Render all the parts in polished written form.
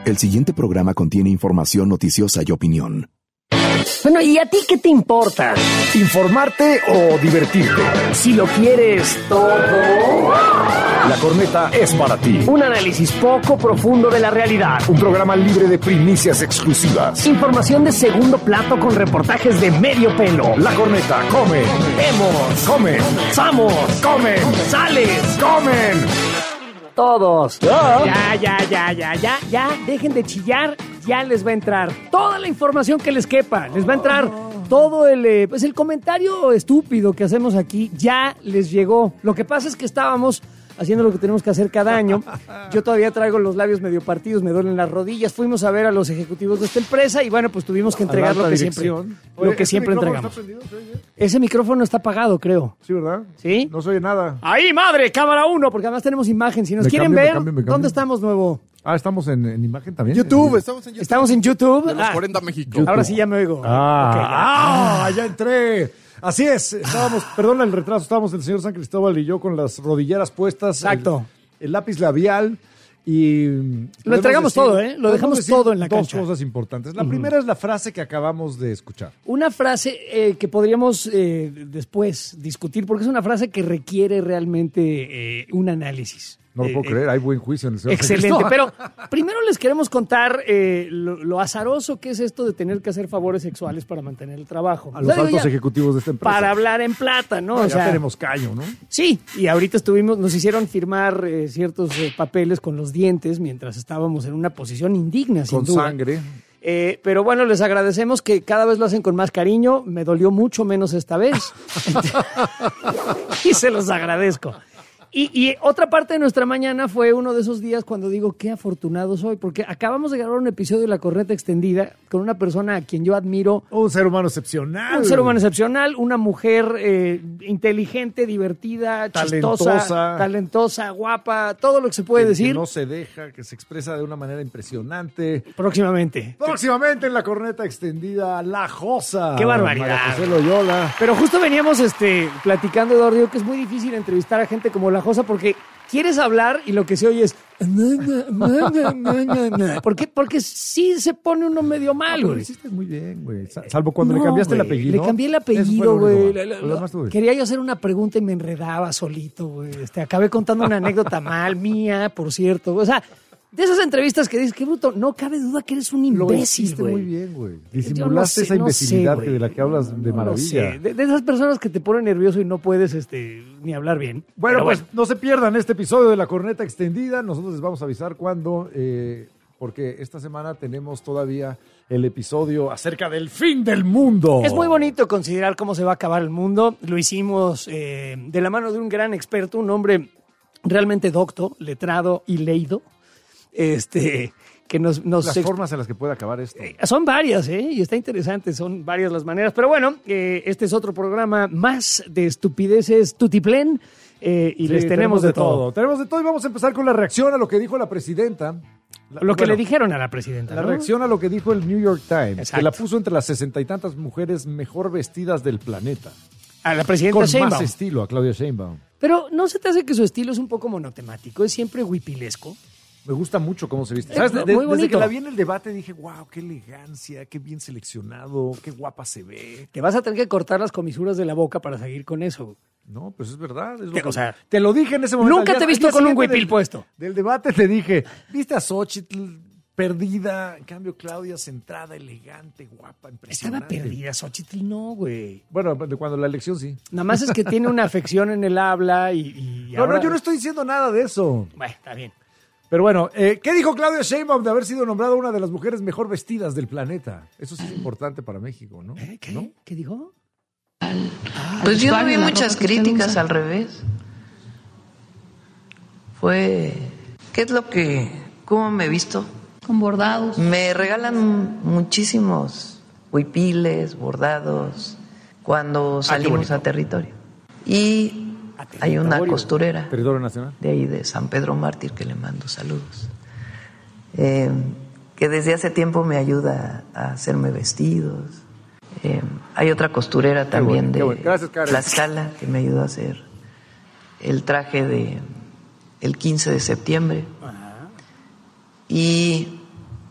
El siguiente programa contiene información noticiosa y opinión. Bueno, ¿y a ti qué te importa? ¿Informarte o divertirte? Si lo quieres todo... La Corneta es para ti. Un análisis poco profundo de la realidad. Un programa libre de primicias exclusivas. Información de segundo plato con reportajes de medio pelo. La Corneta, comen. Vemos. Comen. Somos. Comen. Sales. Comen. Todos. Ya. Dejen de chillar. Ya les va a entrar toda la información que les quepa. Les va a entrar todo el comentario estúpido que hacemos aquí. Ya les llegó. Lo que pasa es que estábamos haciendo lo que tenemos que hacer cada año. Yo todavía traigo los labios medio partidos, me duelen las rodillas. Fuimos a ver a los ejecutivos de esta empresa y bueno, pues tuvimos que entregar lo que siempre entregamos. Ese micrófono está apagado, creo. Sí, ¿verdad? ¿Sí? No se oye nada. ¡Ahí, madre! Cámara 1, porque además tenemos imagen. Si nos quieren ver, ¿dónde estamos, nuevo? Estamos en imagen también. YouTube, estamos en YouTube. De los 40 México. YouTube. Ahora sí ya me oigo. Ya entré. Así es, perdón el retraso, estábamos el señor San Cristóbal y yo con las rodilleras puestas. Exacto. El lápiz labial y... Lo entregamos todo, ¿eh? Lo dejamos todo en la cancha. Dos cosas importantes. La primera es la frase que acabamos de escuchar. Una frase que podríamos después discutir, porque es una frase que requiere realmente un análisis. No lo puedo creer, hay buen juicio en el señor. Excelente, pero primero les queremos contar lo azaroso que es esto de tener que hacer favores sexuales para mantener el trabajo. A los altos ejecutivos de esta empresa. Para hablar en plata, ¿no? Ya tenemos caño, ¿no? Sí, y ahorita nos hicieron firmar ciertos papeles con los dientes mientras estábamos en una posición indigna, sin duda. Con sangre. Pero bueno, les agradecemos que cada vez lo hacen con más cariño. Me dolió mucho menos esta vez. Y se los agradezco. Y otra parte de nuestra mañana fue uno de esos días cuando digo qué afortunado soy, porque acabamos de grabar un episodio de La Corneta Extendida con una persona a quien yo admiro. Un ser humano excepcional. Un ser humano excepcional, una mujer inteligente, divertida, chistosa, talentosa, guapa, todo lo que se puede decir. Que no se deja, que se expresa de una manera impresionante. Próximamente en La Corneta Extendida, La Josa. ¡Qué barbaridad! María José Loyola. Pero justo veníamos platicando, Eduardo, digo que es muy difícil entrevistar a gente como La Josa porque quieres hablar y lo que se oye es... Porque sí se pone uno medio mal, güey. Lo hiciste muy bien, güey. Salvo cuando le cambiaste el apellido. Le cambié el apellido, güey. Quería yo hacer una pregunta y me enredaba solito, güey. Acabé contando una anécdota mía, por cierto. O sea, de esas entrevistas que dices, qué bruto, no cabe duda que eres un imbécil, Lo hiciste güey. muy bien, güey. Disimulaste esa imbecilidad de la que hablas de maravilla. De esas personas que te ponen nervioso y no puedes ni hablar bien. Bueno, pues no se pierdan este episodio de La Corneta Extendida. Nosotros les vamos a avisar cuándo, porque esta semana tenemos todavía el episodio acerca del fin del mundo. Es muy bonito considerar cómo se va a acabar el mundo. Lo hicimos de la mano de un gran experto, un hombre realmente docto, letrado y leído. Que nos las formas en las que puede acabar esto. Son varias, y está interesante, son varias las maneras. Pero bueno, este es otro programa más de estupideces tutiplén y les tenemos de todo. Tenemos de todo y vamos a empezar con la reacción a lo que dijo la presidenta. Le dijeron a la presidenta. La reacción a lo que dijo el New York Times, Exacto. que la puso entre las 60 y tantas mujeres mejor vestidas del planeta. A la presidenta con Sheinbaum. Más estilo, a Claudia Sheinbaum. Pero ¿no se te hace que su estilo es un poco monotemático? Es siempre huipilesco. Me gusta mucho cómo se viste. ¿Sabes? Desde que la vi en el debate dije, wow, qué elegancia, qué bien seleccionado, qué guapa se ve. Te vas a tener que cortar las comisuras de la boca para seguir con eso. No, pues es verdad. Te lo dije en ese momento. Nunca te he visto con un huipil puesto. Del debate te dije, viste a Xochitl perdida, en cambio Claudia centrada, elegante, guapa, impresionante. Estaba perdida, Xochitl no, güey. Bueno, cuando la elección sí. Nada más es que tiene una afección en el habla y No, ahora... yo no estoy diciendo nada de eso. Bueno, está bien. Pero bueno, ¿qué dijo Claudia Sheinbaum de haber sido nombrada una de las mujeres mejor vestidas del planeta? Eso sí es importante para México, ¿no? ¿Qué? ¿No? ¿Qué dijo? Pues yo no vi muchas críticas, al revés. ¿Qué es lo que, cómo me he visto? Con bordados. Me regalan muchísimos huipiles, bordados, cuando salimos a territorio. Y hay una costurera Territorio Nacional de ahí de San Pedro Mártir que le mando saludos, que desde hace tiempo me ayuda a hacerme vestidos. Hay otra costurera también de Tlaxcala que me ayudó a hacer el traje el 15 de septiembre. Y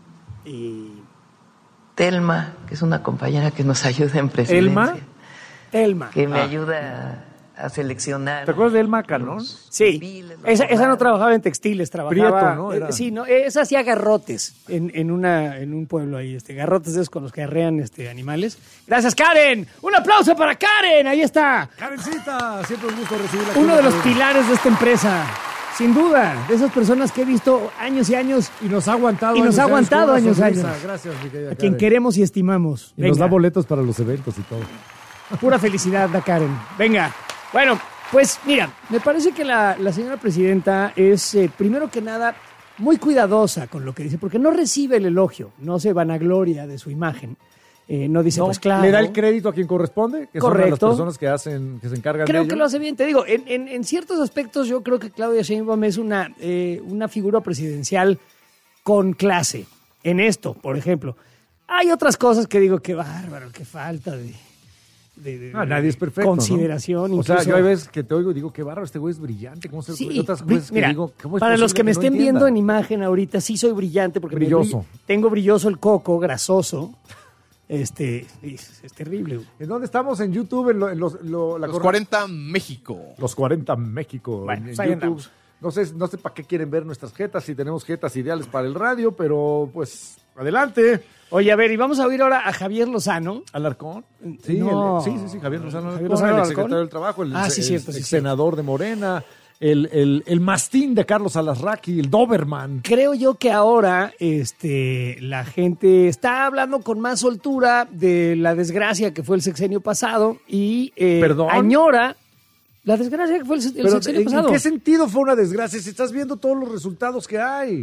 y Telma, que es una compañera que nos ayuda en presidencia. Telma. Que me ayuda a seleccionar. ¿Te acuerdas de Elma Canón? Sí, esa no trabajaba en textiles, trabajaba... Prieto, ¿no? Era. Sí, no, esa hacía garrotes en un pueblo ahí, garrotes de esos con los que arrean animales. Gracias, Karen. Un aplauso para Karen, ahí está. Karencita, siempre un gusto recibirla. Uno de los pilares de esta empresa. Sin duda, de esas personas que he visto años y años. Y nos ha aguantado años y años. Gracias, mi querida A quien queremos y estimamos. Y nos da boletos para los eventos y todo. Pura felicidad da Karen. Venga. Bueno, pues mira, me parece que la señora presidenta es, primero que nada, muy cuidadosa con lo que dice, porque no recibe el elogio, no se vanagloria de su imagen. No dice, pues claro. ¿Le da el crédito a quien corresponde? Que correcto. Son las personas que se encargan de ello. Creo que lo hace bien. Te digo, en ciertos aspectos yo creo que Claudia Sheinbaum es una figura presidencial con clase. En esto, por ejemplo. Hay otras cosas que digo, qué bárbaro, qué falta de nadie es perfecto, consideración. ¿no? Incluso, o sea, yo hay veces que te oigo y digo, qué bárbaro, este güey es brillante. ¿Cómo se sí, otras cosas mira, que digo, ¿cómo es para los que me estén no viendo en imagen ahorita, sí soy brillante porque brilloso. Tengo brilloso el coco, grasoso. Es terrible. Güey. ¿En dónde estamos? En YouTube, los 40 México. Los 40 México. Bueno, en pues YouTube. No sé para qué quieren ver nuestras jetas, si tenemos jetas ideales para el radio, pero pues adelante. Oye, a ver, y vamos a oír ahora a Javier Lozano. ¿Alarcón? Sí, no. sí, Javier Lozano. Javier Lozano el secretario del Trabajo, el senador de Morena, el mastín de Carlos Alarraqui, el Doberman. Creo yo que ahora la gente está hablando con más soltura de la desgracia que fue el sexenio pasado y añora la desgracia que fue el sexenio pasado. ¿En qué sentido fue una desgracia? Si estás viendo todos los resultados que hay.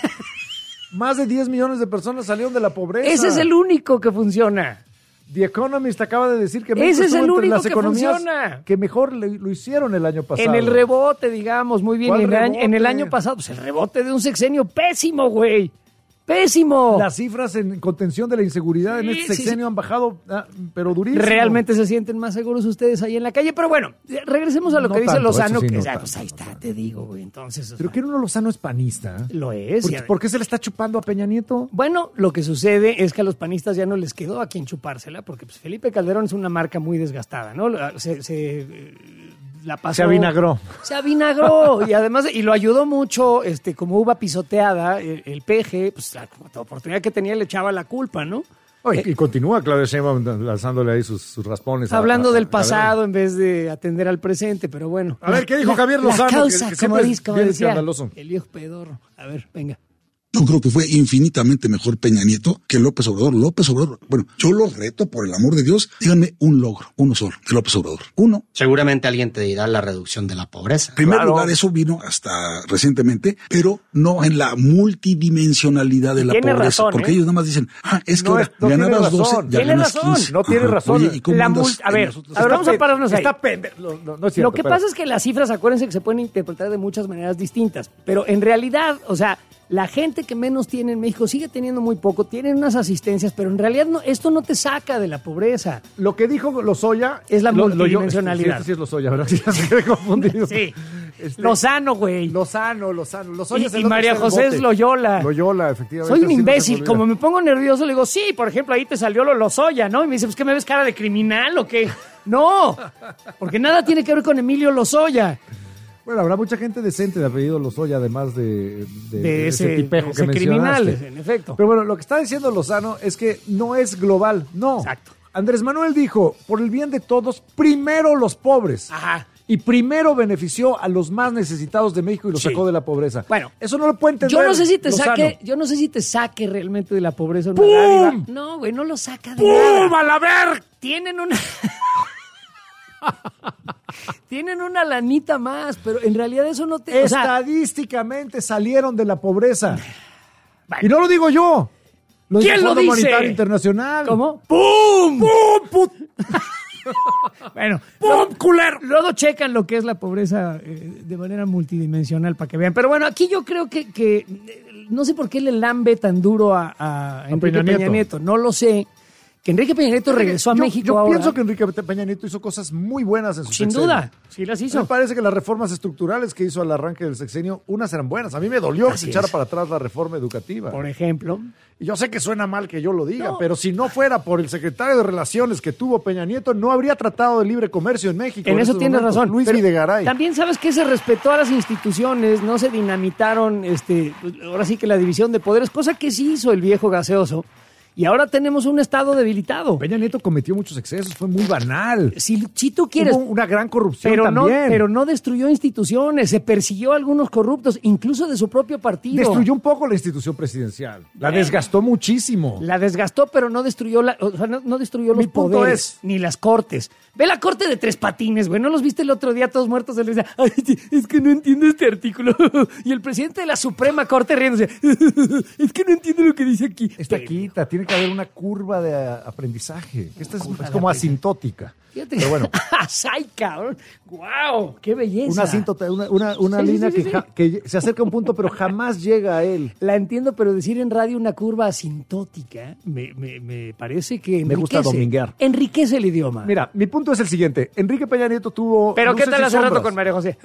Más de 10 millones de personas salieron de la pobreza. Ese es el único que funciona. The Economist acaba de decir que México ese es el entre único las que economías funciona. Que mejor lo hicieron el año pasado. En el rebote, digamos, muy bien. En el año pasado, pues el rebote de un sexenio pésimo, güey. ¡Pésimo! Las cifras en contención de la inseguridad en este sexenio han bajado, pero durísimo. Realmente se sienten más seguros ustedes ahí en la calle. Pero bueno, regresemos a lo que dice Lozano. Pues ahí está, te digo, güey. Entonces, pero que uno Lozano es panista. Lo es. ¿Por qué se le está chupando a Peña Nieto? Bueno, lo que sucede es que a los panistas ya no les quedó a quien chupársela, porque pues, Felipe Calderón es una marca muy desgastada, ¿no? La pasó, se avinagró. Se avinagró y además, y lo ayudó mucho, como uva pisoteada, el peje, pues la oportunidad que tenía le echaba la culpa, ¿no? Y continúa Claudia Sheinbaum lanzándole ahí sus raspones. Hablando del pasado en vez de atender al presente, pero bueno. A ver, ¿qué dijo Javier Lozano? La causa, que como decía, escandaloso. El viejo pedorro. A ver, venga. Yo creo que fue infinitamente mejor Peña Nieto que López Obrador. Bueno, yo lo reto, por el amor de Dios, díganme un logro, uno solo, de López Obrador. Uno. Seguramente alguien te dirá la reducción de la pobreza. En primer lugar, eso vino hasta recientemente, pero no en la multidimensionalidad de la pobreza. Razón, porque ellos nada más dicen, es que ahora ganabas 12, ya ganas 15. No tiene razón. Oye, ¿y cómo andas? A ver, vamos a pararnos ahí. No es cierto, lo que pasa es que las cifras, acuérdense que se pueden interpretar de muchas maneras distintas, pero en realidad, o sea, la gente que menos tiene en México sigue teniendo muy poco, tienen unas asistencias, pero en realidad esto no te saca de la pobreza. Lo que dijo Lozoya es la multidimensionalidad. Sí, es Lozoya, ¿verdad? Sí, se quedé confundido. Sí. Lozano, güey. Lozano. Lozoya y María José es Loyola. Loyola, efectivamente. Soy un imbécil. Como me pongo nervioso, le digo, sí, por ejemplo, ahí te salió Lozoya, ¿no? Y me dice, pues, ¿qué me ves cara de criminal o qué? No, porque nada tiene que ver con Emilio Lozoya. Bueno, habrá mucha gente decente de apellido Lozoya, además de ese tipejo que mencionaste. Criminales, en efecto. Pero bueno, lo que está diciendo Lozano es que no es global, no. Exacto. Andrés Manuel dijo, por el bien de todos, primero los pobres. Ajá. Y primero benefició a los más necesitados de México y los sacó de la pobreza. Bueno, eso no lo puede entender. Yo no sé si te saque realmente de la pobreza una dádiva. No, güey, no lo saca de nada. ¡Pum! ¡A la ver! Tienen una lanita más, pero en realidad eso no te... Estadísticamente salieron de la pobreza. Bueno. Y no lo digo yo. ¿Quién lo dice? Monetario Internacional. ¿Cómo? ¡Pum! ¡Pum! Bueno, ¡pum, culero! Luego checan lo que es la pobreza de manera multidimensional para que vean. Pero bueno, aquí yo creo que no sé por qué le lambe tan duro a Enrique Peña Nieto. No lo sé. que Enrique Peña Nieto regresó a México yo ahora. Yo pienso que Enrique Peña Nieto hizo cosas muy buenas en su sexenio. Sin duda, sí las hizo. Me parece que las reformas estructurales que hizo al arranque del sexenio, unas eran buenas. A mí me dolió que se echara para atrás la reforma educativa. Por ejemplo. Y yo sé que suena mal que yo lo diga, pero si no fuera por el secretario de Relaciones que tuvo Peña Nieto, no habría tratado de libre comercio en México. En eso tienes razón. Luis Videgaray. También sabes que se respetó a las instituciones, no se dinamitaron, ahora sí que la división de poderes, cosa que sí hizo el viejo gaseoso. Y ahora tenemos un Estado debilitado. Peña Nieto cometió muchos excesos, fue muy banal. Si tú quieres. Hubo una gran corrupción pero también. Pero no destruyó instituciones, se persiguió a algunos corruptos, incluso de su propio partido. Destruyó un poco la institución presidencial. La desgastó muchísimo. La desgastó, pero no destruyó no destruyó los poderes, ni las cortes. Ve la corte de Tres Patines, güey. ¿No los viste el otro día todos muertos de risa? Ay, es que no entiendo este artículo. Y el presidente de la Suprema Corte riéndose. Es que no entiendo lo que dice aquí. Esta quita, tiene que haber una curva de aprendizaje. Esta es como asintótica. Fíjate. Pero bueno. ¡Ay, cabrón! ¡Guau! ¡Qué belleza! Una asíntota, una línea que se acerca a un punto, pero jamás llega a él. La entiendo, pero decir en radio una curva asintótica me parece que enriquece. Me gusta dominguear. Enriquece el idioma. Mira, mi punto es el siguiente. Enrique Peña Nieto tuvo. ¿Pero qué tal hace rato con María José?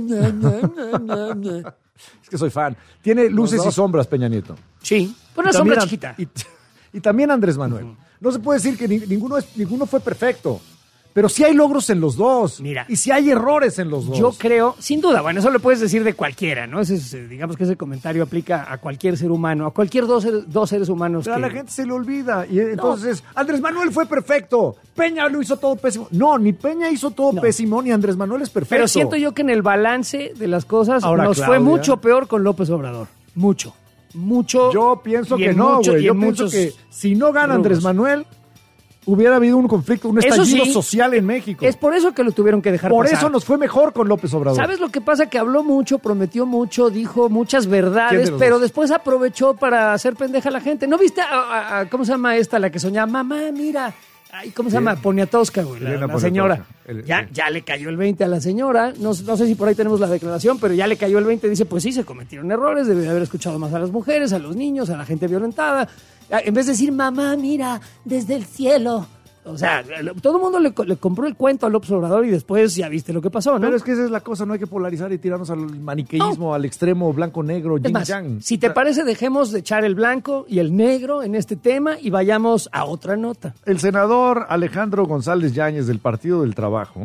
Es que soy fan. Tiene luces y sombras, Peña Nieto. Sí, una sombra chiquita. Y también Andrés Manuel. No se puede decir que ninguno fue perfecto. Pero sí hay logros en los dos. Mira. Y sí hay errores en los dos. Yo creo, sin duda, bueno, eso lo puedes decir de cualquiera, ¿no? Digamos que ese comentario aplica a cualquier ser humano, a cualquier dos seres humanos. Pero a la gente se le olvida. Y entonces, Andrés Manuel fue perfecto. Peña lo hizo todo pésimo. No, ni Peña hizo todo pésimo, ni Andrés Manuel es perfecto. Pero siento yo que en el balance de las cosas fue mucho peor con López Obrador. Mucho. Yo pienso que no, güey. Yo pienso que si no gana Andrés Manuel, hubiera habido un conflicto, un estallido social en México. Es por eso que lo tuvieron que dejar pasar. Por eso nos fue mejor con López Obrador. ¿Sabes lo que pasa? Que habló mucho, prometió mucho, dijo muchas verdades, pero después aprovechó para hacer pendeja a la gente. ¿No viste cómo se llama esta, la que soñaba? Mamá, mira. Ay, ¿cómo se llama? Poniatowska, güey, la señora. Ya le cayó el 20 a la señora. No sé si por ahí tenemos la declaración, pero ya le cayó el 20. Dice, pues sí, se cometieron errores. Debe haber escuchado más a las mujeres, a los niños, a la gente violentada. En vez de decir, mamá, mira, desde el cielo. O sea, todo el mundo le compró el cuento a López Obrador y después ya viste lo que pasó, ¿no? Pero es que esa es la cosa, no hay que polarizar y tirarnos al maniqueísmo, al extremo blanco-negro, yin-yang. Si te parece, dejemos de echar el blanco y el negro en este tema y vayamos a otra nota. El senador Alejandro González Yáñez del Partido del Trabajo,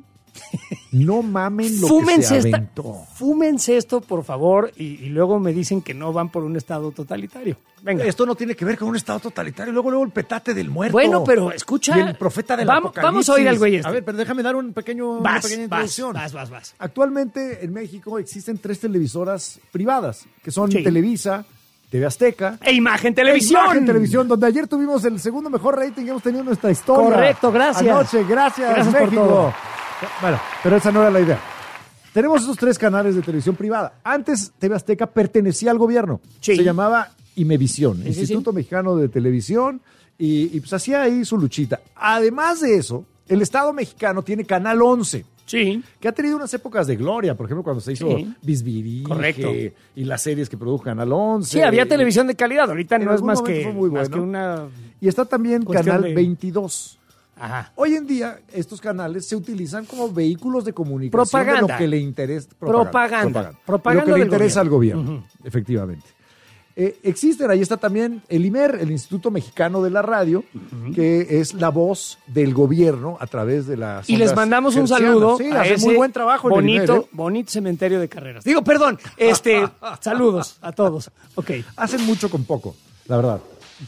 no mamen lo que se aventó. Fúmense esto, por favor, y luego me dicen que no van por un estado totalitario. Venga. Esto no tiene que ver con un estado totalitario. Luego el petate del muerto. Bueno, pero escucha. Y el profeta del apocalipsis. Vamos a oír al güey este. A ver, pero déjame dar una pequeña introducción. Vas. Actualmente en México existen 3 televisoras privadas, que son Televisa, TV Azteca e Imagen Televisión. Imagen Televisión, donde ayer tuvimos el segundo mejor rating que hemos tenido en nuestra historia. Correcto, gracias. Anoche, gracias México. Por todo. Bueno, pero esa no era la idea. Tenemos esos 3 canales de televisión privada. Antes TV Azteca pertenecía al gobierno. Sí. Se llamaba Imevisión, Instituto Mexicano de Televisión, y pues hacía ahí su luchita. Además de eso, el Estado mexicano tiene Canal 11. Sí. Que ha tenido unas épocas de gloria, por ejemplo, cuando se hizo Bisbirige y las series que produjo Canal 11. Sí, había televisión de calidad, ahorita no es más que una... Y está también Canal 22. Ajá. Hoy en día, estos canales se utilizan como vehículos de comunicación. Propaganda. De lo que le interesa. Propaganda Lo que le interesa al gobierno, efectivamente. Existen, ahí está también el IMER, el Instituto Mexicano de la Radio, que es la voz del gobierno a través de las... Y les mandamos un saludo a ese muy buen trabajo en bonito, el IMER, bonito cementerio de carreras. Digo, perdón, saludos a todos. Ok. Hacen mucho con poco, la verdad.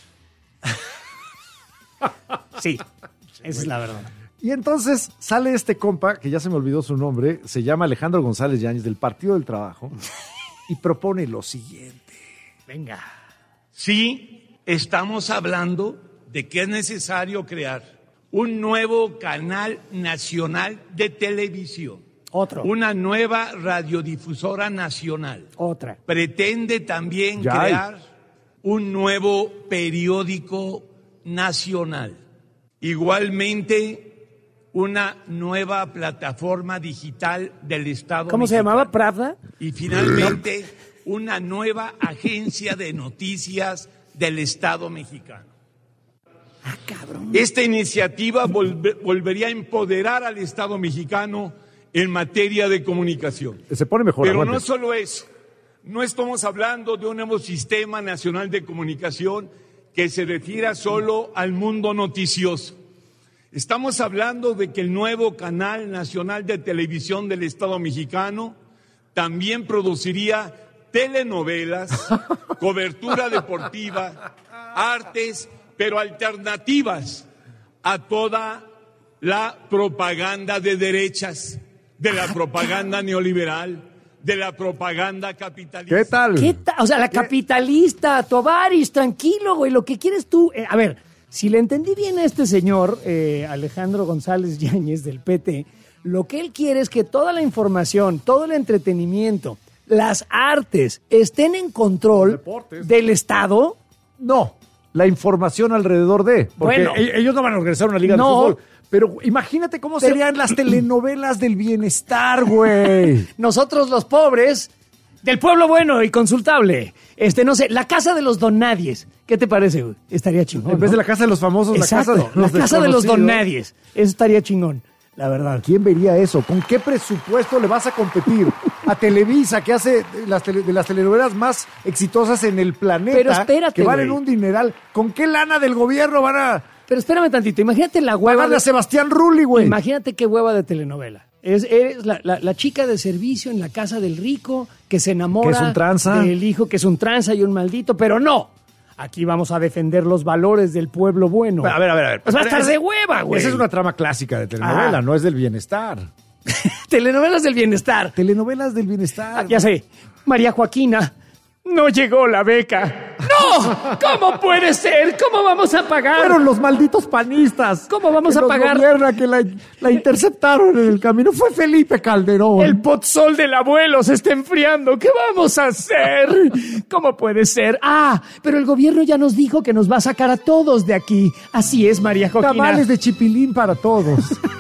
Sí, esa es la verdad. Y entonces sale este compa, que ya se me olvidó su nombre, se llama Alejandro González Yáñez, del Partido del Trabajo, y propone lo siguiente. Venga. Sí, estamos hablando de que es necesario crear un nuevo canal nacional de televisión. Otro. Una nueva radiodifusora nacional. Otra. Pretende también crear un nuevo periódico nacional. Igualmente, una nueva plataforma digital del Estado ¿Cómo mexicano. se llamaba? ¿Pravda? Y finalmente, una nueva agencia de noticias del Estado mexicano. Ah, cabrón. Esta iniciativa volvería a empoderar al Estado mexicano en materia de comunicación. Se pone mejor. Pero aguante. no solo eso. No estamos hablando de un nuevo sistema nacional de comunicación que se refiera solo al mundo noticioso. Estamos hablando de que el nuevo canal nacional de televisión del Estado mexicano también produciría telenovelas, cobertura deportiva, artes, pero alternativas a toda la propaganda de derechas, de la propaganda neoliberal, de la propaganda capitalista. ¿Qué tal? O sea, la capitalista, Tovaris, tranquilo, güey, lo que quieres tú. A ver, si le entendí bien a este señor, Alejandro González Yáñez del PT, lo que él quiere es que toda la información, todo el entretenimiento, las artes estén en control del Estado. No, la información alrededor de. Porque Bueno. ellos no van a organizar una liga de fútbol. Pero imagínate cómo serían las telenovelas del bienestar, güey. Nosotros los pobres, del pueblo bueno y consultable. No sé, la casa de los donadies. ¿Qué te parece, güey? Estaría chingón. En vez de ¿no? la casa de los famosos, Exacto, la casa de los la casa de los desconocidos. donadies. Eso estaría chingón, la verdad. ¿Quién vería eso? ¿Con qué presupuesto le vas a competir a Televisa, que hace de las telenovelas más exitosas en el planeta? Pero espérate, que valen güey. un dineral. ¿Con qué lana del gobierno van a Pero espérame tantito, imagínate la hueva pagarle a Sebastián Rulli, güey? Imagínate qué hueva de telenovela. Eres la chica de servicio en la casa del rico que se enamora Que es un tranza. del hijo que es un tranza y un maldito, pero no. Aquí vamos a defender los valores del pueblo bueno. A ver. Pues va a estar de hueva, güey. Esa es una trama clásica de telenovela, Ah. no es del bienestar. Telenovelas del bienestar. Telenovelas del bienestar. Ya sé, María Joaquina, no llegó la beca. ¡No! ¿Cómo puede ser? ¿Cómo vamos a pagar? Fueron los malditos panistas. ¿Cómo vamos que a nos pagar? gobierna, que la interceptaron en el camino. Fue Felipe Calderón. El potzol del abuelo se está enfriando. ¿Qué vamos a hacer? ¿Cómo puede ser? Ah, pero el gobierno ya nos dijo que nos va a sacar a todos de aquí. Así es, María Joaquina. Tamales de chipilín para todos.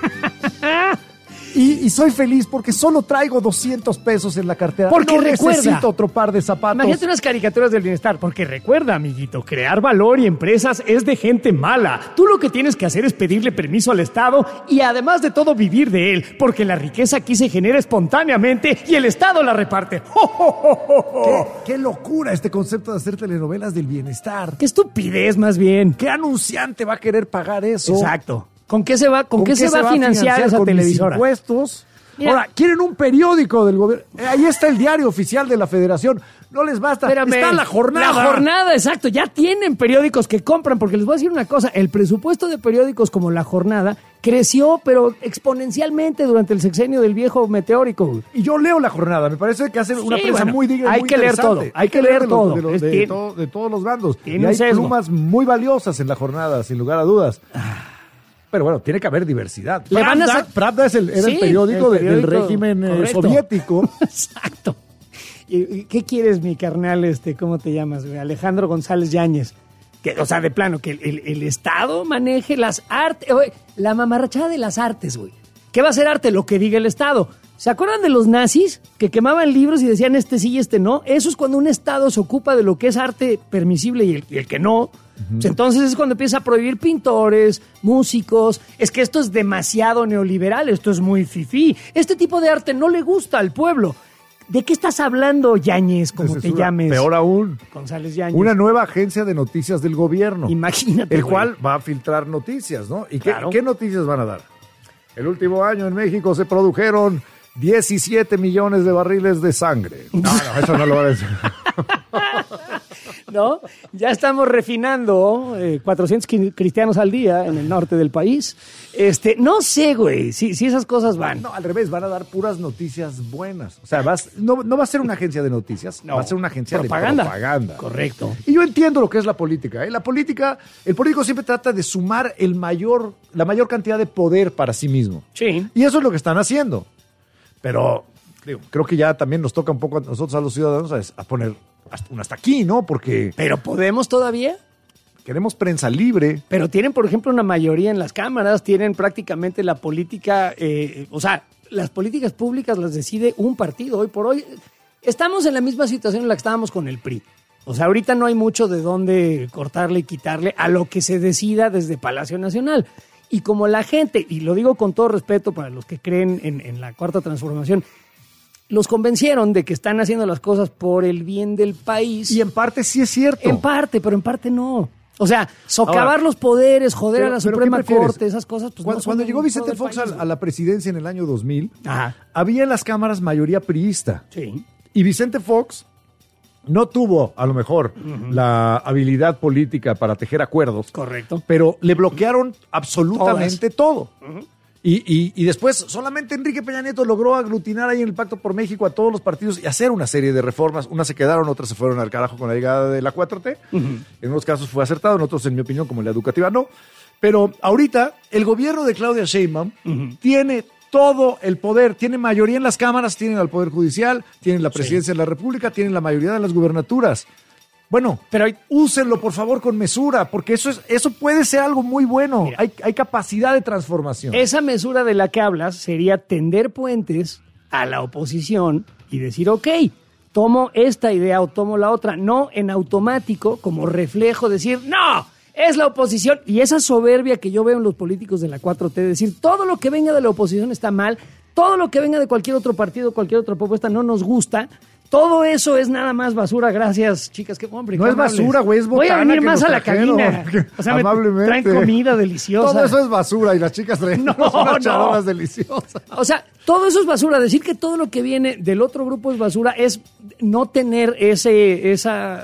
Y soy feliz porque solo traigo 200 pesos en la cartera. Porque no recuerda, necesito otro par de zapatos. Imagínate unas caricaturas del bienestar. Porque recuerda, amiguito, crear valor y empresas es de gente mala. Tú lo que tienes que hacer es pedirle permiso al Estado y además de todo vivir de él. Porque la riqueza aquí se genera espontáneamente y el Estado la reparte. ¡Jo, jo, jo, jo, jo! ¿Qué locura este concepto de hacer telenovelas del bienestar. ¡Qué estupidez, más bien! ¿Qué anunciante va a querer pagar eso? Exacto. ¿Con qué se va a financiar esa con televisora? Mis impuestos. Mira. Ahora, quieren un periódico del gobierno. Ahí está el diario oficial de la Federación. No les basta. Espérame, está La Jornada. La Jornada, exacto. Ya tienen periódicos que compran, porque les voy a decir una cosa. El presupuesto de periódicos como La Jornada creció, pero exponencialmente durante el sexenio del viejo meteórico. Y yo leo La Jornada. Me parece que hacen una prensa bueno, muy digna. hay muy que leer interesante. todo, hay que leer todo. De todos los bandos. Tiene Y un hay sesgo. plumas muy valiosas en La Jornada, sin lugar a dudas. Pero bueno, tiene que haber diversidad. Le van a Pravda era Sí, el periódico el periódico, del régimen correcto. soviético. Exacto. ¿Y qué quieres, mi carnal? ¿Cómo te llamas, güey? Alejandro González Yáñez. O sea, de plano, que el Estado maneje las artes. La mamarrachada de las artes, güey. ¿Qué va a ser arte? Lo que diga el Estado. ¿Se acuerdan de los nazis que quemaban libros y decían este sí y este no? Eso es cuando un Estado se ocupa de lo que es arte permisible y el que no. Pues entonces es cuando empieza a prohibir pintores, músicos. Es que esto es demasiado neoliberal, esto es muy fifí. Este tipo de arte no le gusta al pueblo. ¿De qué estás hablando, Yáñez, como te llames? Peor aún. González Yáñez. Una nueva agencia de noticias del gobierno. Imagínate, El güey. cual va a filtrar noticias, ¿no? ¿Y Claro. qué noticias van a dar? El último año en México se produjeron 17 millones de barriles de sangre. No, eso no lo va a decir. ¿No? Ya estamos refinando 400 cristianos al día en el norte del país. No sé, güey, si esas cosas van. No, al revés, van a dar puras noticias buenas. O sea, no va a ser una agencia de noticias, No, va a ser una agencia propaganda. de propaganda. Correcto. Y yo entiendo lo que es la política. La política, el político siempre trata de sumar la mayor cantidad de poder para sí mismo. Sí. Y eso es lo que están haciendo. Pero creo que ya también nos toca un poco a nosotros, a los ciudadanos, a poner hasta aquí, ¿no? Porque ¿Pero podemos todavía? queremos prensa libre. Pero tienen, por ejemplo, una mayoría en las cámaras, tienen prácticamente la política, las políticas públicas las decide un partido hoy por hoy. Estamos en la misma situación en la que estábamos con el PRI. O sea, ahorita no hay mucho de dónde cortarle y quitarle a lo que se decida desde Palacio Nacional. Y como la gente, y lo digo con todo respeto para los que creen en la Cuarta Transformación, los convencieron de que están haciendo las cosas por el bien del país. Y en parte sí es cierto. En parte, pero en parte no. O sea, socavar los poderes, joder a la Suprema Corte, esas cosas. Pues cuando llegó Vicente Fox a la presidencia en el año 2000, había en las cámaras mayoría priista. Sí. Y Vicente Fox no tuvo, a lo mejor, la habilidad política para tejer acuerdos. Correcto. Pero le bloquearon absolutamente todo. Y después solamente Enrique Peña Nieto logró aglutinar ahí en el Pacto por México a todos los partidos y hacer una serie de reformas. Unas se quedaron, otras se fueron al carajo con la llegada de la 4T. En unos casos fue acertado, en otros, en mi opinión, como en la educativa, no. Pero ahorita el gobierno de Claudia Sheinbaum tiene todo el poder, tiene mayoría en las cámaras, tienen al Poder Judicial, tienen la presidencia de la República, tienen la mayoría de las gubernaturas. Bueno, pero úsenlo por favor con mesura, porque eso puede ser algo muy bueno. Mira, hay capacidad de transformación. Esa mesura de la que hablas sería tender puentes a la oposición y decir, ok, tomo esta idea o tomo la otra, no en automático como reflejo decir, no, es la oposición. Y esa soberbia que yo veo en los políticos de la 4T, decir todo lo que venga de la oposición está mal, todo lo que venga de cualquier otro partido, cualquier otra propuesta no nos gusta. Todo eso es nada más basura, gracias, chicas. Qué hombre. No qué es basura, güey, es botana. Voy a venir más a la cabina. O sea, amablemente. Traen comida deliciosa. Todo eso es basura y las chicas traen unas charolas deliciosas. O sea, todo eso es basura. Decir que todo lo que viene del otro grupo es basura es no tener esa...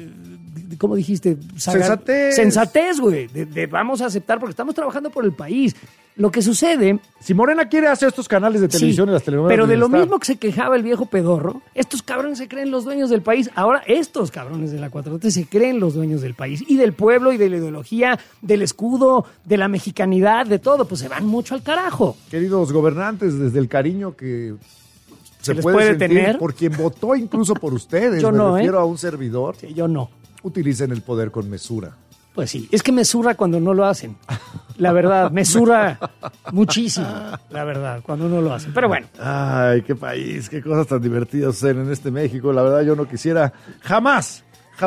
¿Cómo dijiste? Sensatez, güey. De vamos a aceptar porque estamos trabajando por el país. Lo que sucede... Si Morena quiere hacer estos canales de televisión y las telenovelas... Pero de lo mismo que se quejaba el viejo pedorro, estos cabrones se creen los dueños del país. Ahora estos cabrones de la 4T se creen los dueños del país. Y del pueblo y de la ideología, del escudo, de la mexicanidad, de todo. Pues se van mucho al carajo. Queridos gobernantes, desde el cariño que... se puede tener por quien votó incluso por ustedes. Yo no, refiero a un servidor. Sí, yo no. Utilicen el poder con mesura. Pues sí, es que mesura cuando no lo hacen. La verdad, mesura muchísimo, la verdad, cuando no lo hacen. Pero bueno. Ay, qué país, qué cosas tan divertidas ser en este México. La verdad, yo no quisiera jamás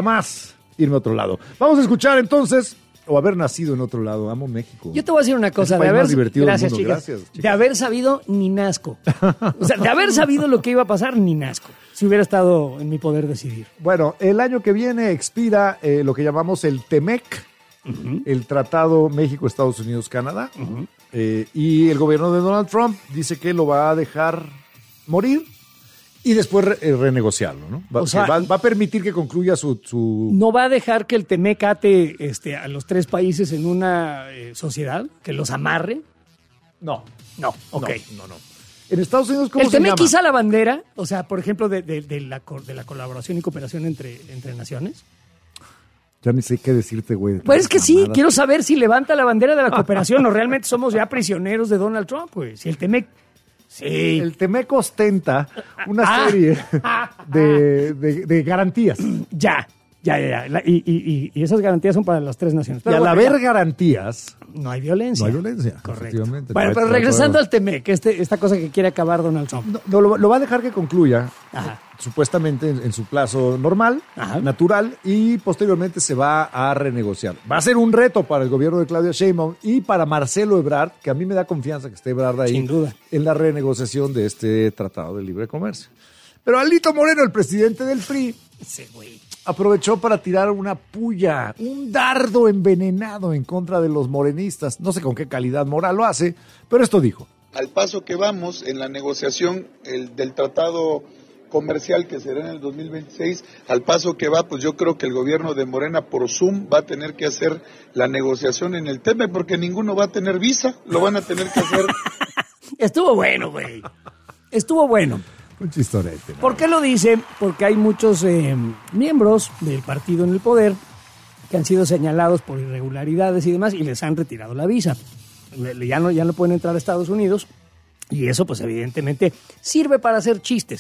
irme a otro lado. Vamos a escuchar entonces, o haber nacido en otro lado. Amo México. Yo te voy a decir una cosa. Es el país más divertido del mundo. Chicas. Gracias, chicas. De haber sabido, ni nazco. O sea, de haber sabido lo que iba a pasar, ni nazco. Si hubiera estado en mi poder decidir. Bueno, el año que viene expira lo que llamamos el TEMEC, el Tratado México-Estados Unidos-Canadá, y el gobierno de Donald Trump dice que lo va a dejar morir y después renegociarlo, ¿no? Va a permitir que concluya su... ¿No va a dejar que el TEMEC ate a los tres países en una sociedad? ¿Que los amarre? No. Ok. No. En Estados Unidos, ¿cómo se llama? ¿El TEMEC quizá la bandera? O sea, por ejemplo, de la colaboración y cooperación entre naciones. Ya ni sé qué decirte, güey. Pues es que sí, quiero saber si levanta la bandera de la cooperación o realmente somos ya prisioneros de Donald Trump, güey. Si el TEMEC... Sí. El TEMEC ostenta una serie de garantías. Ya. Y esas garantías son para las tres naciones. Pero al haber garantías... No hay violencia. No hay violencia. Correcto. Bueno, pero regresando al TEMEC, esta cosa que quiere acabar Donald Trump. No, lo va a dejar que concluya, supuestamente en su plazo normal, natural, y posteriormente se va a renegociar. Va a ser un reto para el gobierno de Claudia Sheinbaum y para Marcelo Ebrard, que a mí me da confianza que esté Ebrard ahí. Sin duda. En la renegociación de este Tratado de Libre Comercio. Pero Alito Moreno, el presidente del PRI, ese güey, aprovechó para tirar una puya, un dardo envenenado en contra de los morenistas. No sé con qué calidad moral lo hace, pero esto dijo. Al paso que vamos en la negociación del tratado comercial que será en el 2026, al paso que va, pues yo creo que el gobierno de Morena por Zoom va a tener que hacer la negociación en el tema, porque ninguno va a tener visa, lo van a tener que hacer. Estuvo bueno, güey. Estuvo bueno. Un chistorete. ¿Por qué lo dice? Porque hay muchos miembros del partido en el poder que han sido señalados por irregularidades y demás y les han retirado la visa. Ya no pueden entrar a Estados Unidos y eso pues evidentemente sirve para hacer chistes.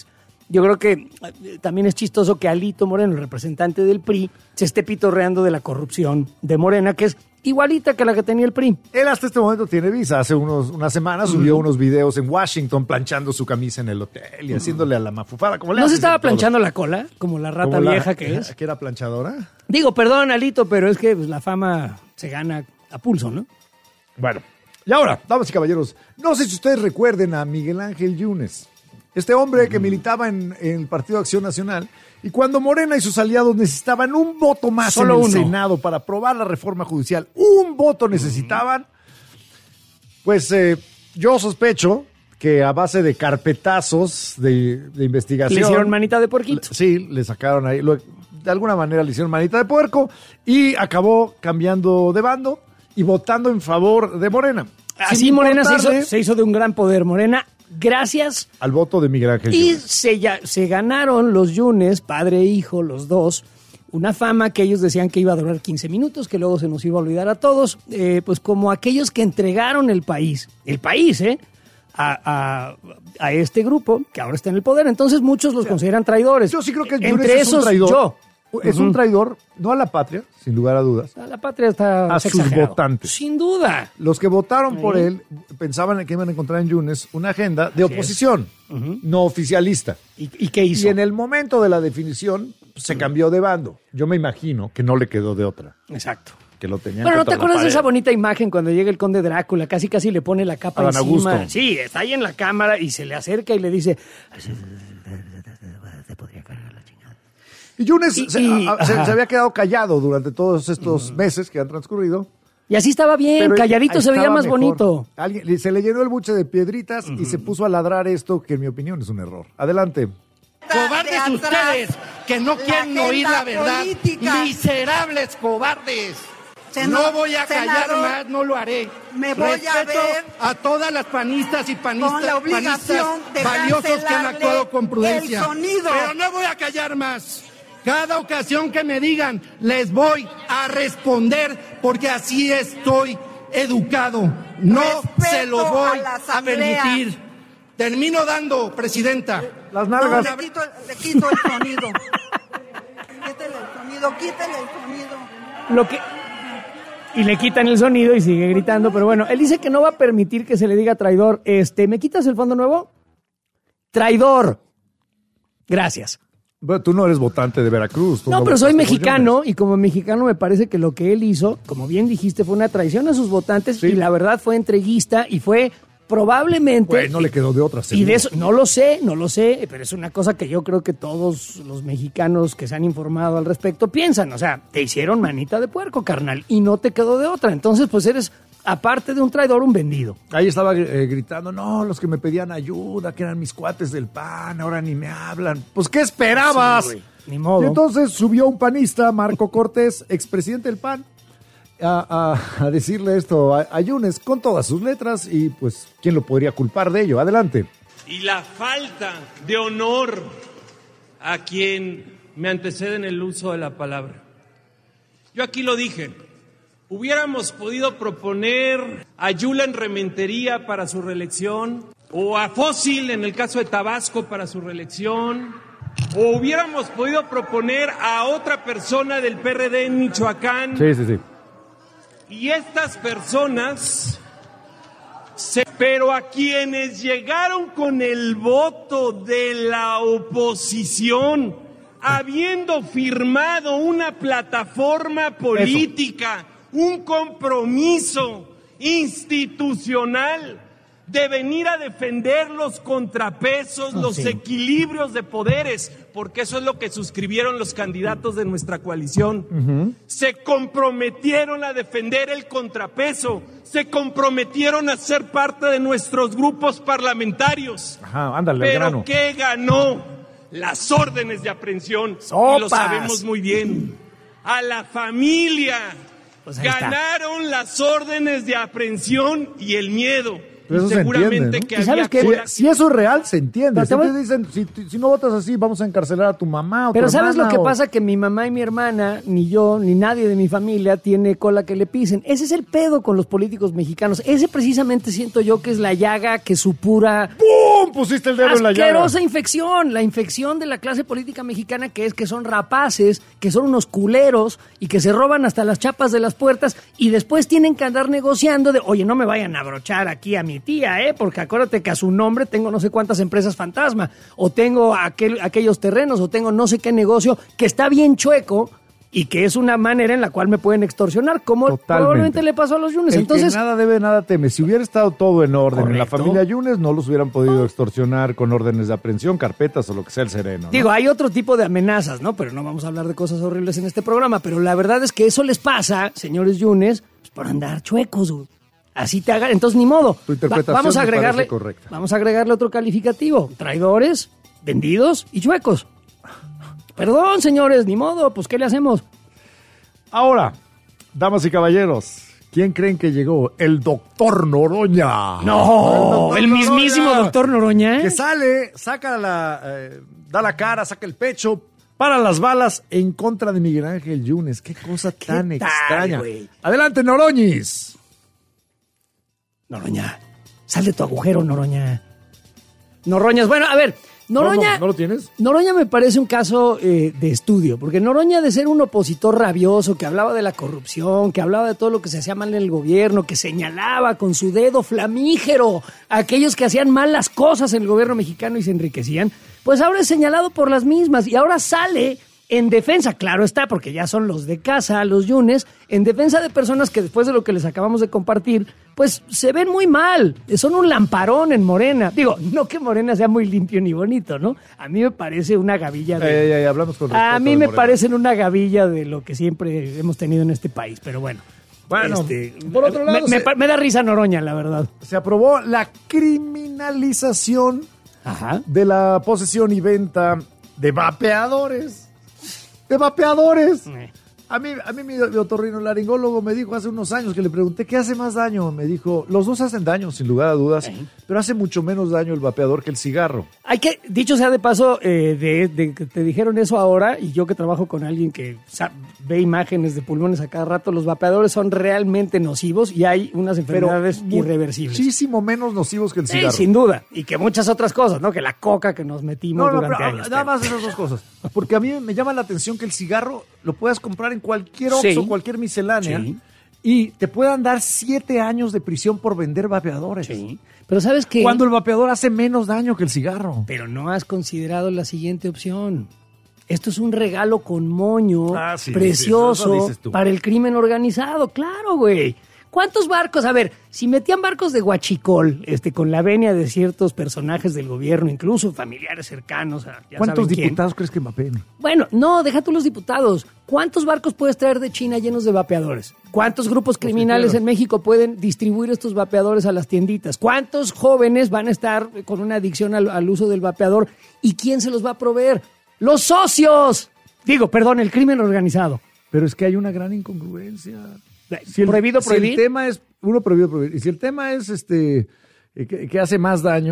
yo creo que también es chistoso que Alito Moreno, el representante del PRI, se esté pitorreando de la corrupción de Morena, que es igualita que la que tenía el PRI. Él hasta este momento tiene visa. Hace unas semanas subió unos videos en Washington planchando su camisa en el hotel y haciéndole a la mafufada. Como ¿No se estaba planchando la cola? Como la rata vieja que es. ¿Que era planchadora? Digo, perdón, Alito, pero es que pues, la fama se gana a pulso, ¿no? Bueno, y ahora, damas y caballeros, no sé si ustedes recuerden a Miguel Ángel Yunes, este hombre que militaba en el Partido Acción Nacional, y cuando Morena y sus aliados necesitaban un voto más en el Senado para aprobar la reforma judicial, un voto necesitaban, pues yo sospecho que a base de carpetazos de investigación... Le hicieron manita de puerquito. Sí, le sacaron ahí, de alguna manera le hicieron manita de puerco y acabó cambiando de bando y votando en favor de Morena. Así Morena se hizo de un gran poder. Morena, gracias al voto de Miguel Ángel Yunes. Y se ganaron los Yunes, padre e hijo, los dos, una fama que ellos decían que iba a durar 15 minutos, que luego se nos iba a olvidar a todos, pues como aquellos que entregaron el país, a este grupo que ahora está en el poder. Entonces muchos los consideran traidores. Yo sí creo que Entre Yunes esos, es un traidor. yo. Es un traidor, no a la patria, sin lugar a dudas. A la patria está a sus exagerado. votantes. Sin duda. Los que votaron por él pensaban que iban a encontrar en Yunes una agenda de oposición, no oficialista. ¿Y qué hizo? Y en el momento de la definición se cambió de bando. Yo me imagino que no le quedó de otra. Exacto. Que lo tenían. Bueno, ¿no te acuerdas de esa bonita imagen cuando llega el conde Drácula? Casi le pone la capa Adán encima. Augusto. Sí, está ahí en la cámara y se le acerca y le dice... Te podría cargar la chingada. Y Yunes se había quedado callado durante todos estos meses que han transcurrido. Y así estaba bien, pero calladito se veía más mejor. bonito. Se le llenó el buche de piedritas y se puso a ladrar esto, que en mi opinión es un error. Adelante. Cobardes ustedes, que no quieren oír la verdad. Política. Miserables cobardes. No voy a callar más, no lo haré. Me voy a ver a todas las panistas y panistas, con la obligación de valiosos que han actuado con prudencia. El sonido. Pero no voy a callar más. Cada ocasión que me digan, les voy a responder, porque así estoy educado. No se lo voy a permitir. Termino dando, presidenta. Las nalgas. No, le quito el sonido. Quítele el sonido. Y le quitan el sonido y sigue gritando, pero bueno, él dice que no va a permitir que se le diga traidor. ¿Me quitas el fondo nuevo? Traidor. Gracias. Bueno, tú no eres votante de Veracruz. No, pero soy mexicano y como mexicano me parece que lo que él hizo, como bien dijiste, fue una traición a sus votantes y la verdad fue entreguista y fue probablemente... Pues no le quedó de otra. Y de eso, no lo sé, pero es una cosa que yo creo que todos los mexicanos que se han informado al respecto piensan. O sea, te hicieron manita de puerco, carnal, y no te quedó de otra. Entonces, pues eres, aparte de un traidor, un vendido. Ahí estaba gritando, no, los que me pedían ayuda, que eran mis cuates del PAN, ahora ni me hablan. Pues, ¿qué esperabas? Sí, ni modo. Y entonces subió un panista, Marco Cortés, expresidente del PAN, a decirle esto a Yunes con todas sus letras y pues, ¿quién lo podría culpar de ello? Adelante. Y la falta de honor a quien me antecede en el uso de la palabra. Yo aquí lo dije, hubiéramos podido proponer a Yula en Rementería para su reelección, o a Fósil en el caso de Tabasco para su reelección, o hubiéramos podido proponer a otra persona del PRD en Michoacán. Sí. Y estas personas, pero a quienes llegaron con el voto de la oposición, habiendo firmado una plataforma política, un compromiso institucional de venir a defender los contrapesos, los equilibrios de poderes, porque eso es lo que suscribieron los candidatos de nuestra coalición. Se comprometieron a defender el contrapeso, se comprometieron a ser parte de nuestros grupos parlamentarios. Ándale, al grano. ¿Pero qué ganó? Las órdenes de aprehensión. Y lo sabemos muy bien. A la familia. Pues ganaron las órdenes de aprehensión y el miedo. Pero eso seguramente se entiende, ¿no? que ¿Y sabes había... si eso es real, se entiende. Pero Si te dicen, si no votas así, vamos a encarcelar a tu mamá o Pero tu ¿sabes hermana, lo que o... pasa? Que mi mamá y mi hermana, ni yo, ni nadie de mi familia tiene cola que le pisen. Ese es el pedo con los políticos mexicanos. Ese precisamente siento yo que es la llaga que supura... ¡Pum! Pusiste el dedo en la llaga. Asquerosa infección. La infección de la clase política mexicana, que es que son rapaces, que son unos culeros y que se roban hasta las chapas de las puertas y después tienen que andar negociando de, oye, no me vayan a abrochar aquí a mi tía, porque acuérdate que a su nombre tengo no sé cuántas empresas fantasma, o tengo aquellos terrenos, o tengo no sé qué negocio que está bien chueco y que es una manera en la cual me pueden extorsionar, como probablemente le pasó a los Yunes. Entonces, que nada debe, nada teme. Si hubiera estado todo en orden, correcto, en la familia Yunes no los hubieran podido extorsionar con órdenes de aprehensión, carpetas o lo que sea el sereno, ¿no? Digo, hay otro tipo de amenazas, ¿no? Pero no vamos a hablar de cosas horribles en este programa, pero la verdad es que eso les pasa, señores Yunes, pues, por andar chuecos, güey. Así te hagan, entonces ni modo. Tu interpretación vamos a agregarle, me parece correcta. Vamos a agregarle otro calificativo: traidores, vendidos y chuecos. Perdón, señores, ni modo, pues ¿qué le hacemos? Ahora, damas y caballeros, ¿quién creen que llegó? El doctor Noroña. No, el mismísimo doctor Noroña. Que sale, da la cara, saca el pecho, para las balas en contra de Miguel Ángel Yunes. Qué cosa tan extraña. Wey? Adelante, Noroñis. Noroña, sal de tu agujero, Noroña. Noroñas, bueno, a ver, Noroña... ¿No lo tienes? Noroña me parece un caso de estudio, porque Noroña, de ser un opositor rabioso, que hablaba de la corrupción, que hablaba de todo lo que se hacía mal en el gobierno, que señalaba con su dedo flamígero a aquellos que hacían mal las cosas en el gobierno mexicano y se enriquecían, pues ahora es señalado por las mismas y ahora sale en defensa, claro está, porque ya son los de casa, los Yunes, en defensa de personas que después de lo que les acabamos de compartir, pues se ven muy mal, son un lamparón en Morena. Digo, no que Morena sea muy limpio ni bonito, ¿no? A mí me parece una gavilla de... hablamos con respeto a mí me parecen una gavilla de lo que siempre hemos tenido en este país, pero bueno. Bueno, por otro lado... Me da risa Noroña, la verdad. Se aprobó la criminalización de la posesión y venta de vapeadores. ¡De vapeadores! A mí mi otorrinolaringólogo me dijo hace unos años que le pregunté ¿qué hace más daño? Me dijo, los dos hacen daño, sin lugar a dudas, pero hace mucho menos daño el vapeador que el cigarro. Hay que, dicho sea de paso, de que te dijeron eso ahora, y yo que trabajo con alguien que ve imágenes de pulmones a cada rato, los vapeadores son realmente nocivos y hay unas enfermedades irreversibles. Muchísimo menos nocivos que el cigarro. Sí, sin duda. Y que muchas otras cosas, ¿no? Que la coca que nos metimos durante años. Nada más esas dos cosas. Porque a mí me llama la atención que el cigarro lo puedas comprar en cualquier Oxxo, cualquier miscelánea, y te puedan dar 7 años de prisión por vender vapeadores. Sí. Pero ¿sabes qué? Cuando el vapeador hace menos daño que el cigarro. Pero no has considerado la siguiente opción. Esto es un regalo con moño precioso para el crimen organizado. Claro, güey. ¿Cuántos barcos? A ver, si metían barcos de huachicol, con la venia de ciertos personajes del gobierno, incluso familiares cercanos a ¿cuántos diputados crees que vapeen? Bueno, no, deja tú los diputados. ¿Cuántos barcos puedes traer de China llenos de vapeadores? ¿Cuántos grupos criminales en México pueden distribuir estos vapeadores a las tienditas? ¿Cuántos jóvenes van a estar con una adicción al uso del vapeador? ¿Y quién se los va a proveer? ¡Los socios! El crimen organizado. Pero es que hay una gran incongruencia. ¿Prohibido prohibir? Si el tema es prohibido prohibir. Y si el tema es que hace más daño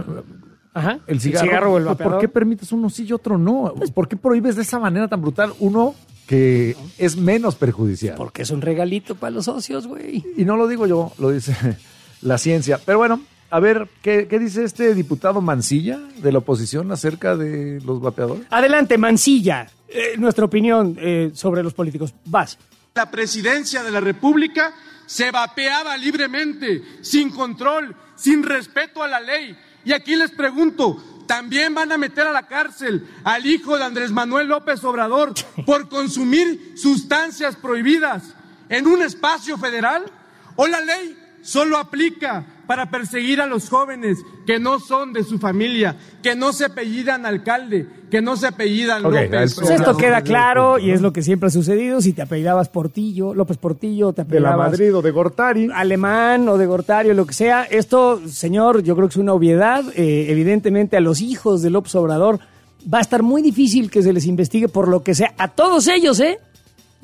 el cigarro o el vapeador, ¿por qué permites uno sí y otro no? ¿Por qué prohíbes de esa manera tan brutal uno que es menos perjudicial? Porque es un regalito para los socios, güey. Y no lo digo yo, lo dice la ciencia. Pero bueno, a ver, ¿qué dice este diputado Mancilla de la oposición acerca de los vapeadores? Adelante, Mancilla. Nuestra opinión sobre los políticos. Vas. La presidencia de la República se vapeaba libremente, sin control, sin respeto a la ley. Y aquí les pregunto, ¿también van a meter a la cárcel al hijo de Andrés Manuel López Obrador por consumir sustancias prohibidas en un espacio federal? ¿O la ley solo aplica para perseguir a los jóvenes que no son de su familia, que no se apellidan alcalde, que no se apellidan López? Pues esto queda claro y es lo que siempre ha sucedido. Si te apellidabas López Portillo, te apellidabas de la Madrid o de Gortari, Alemán o de Gortari o lo que sea. Esto, señor, yo creo que es una obviedad. Evidentemente a los hijos de López Obrador va a estar muy difícil que se les investigue por lo que sea. A todos ellos,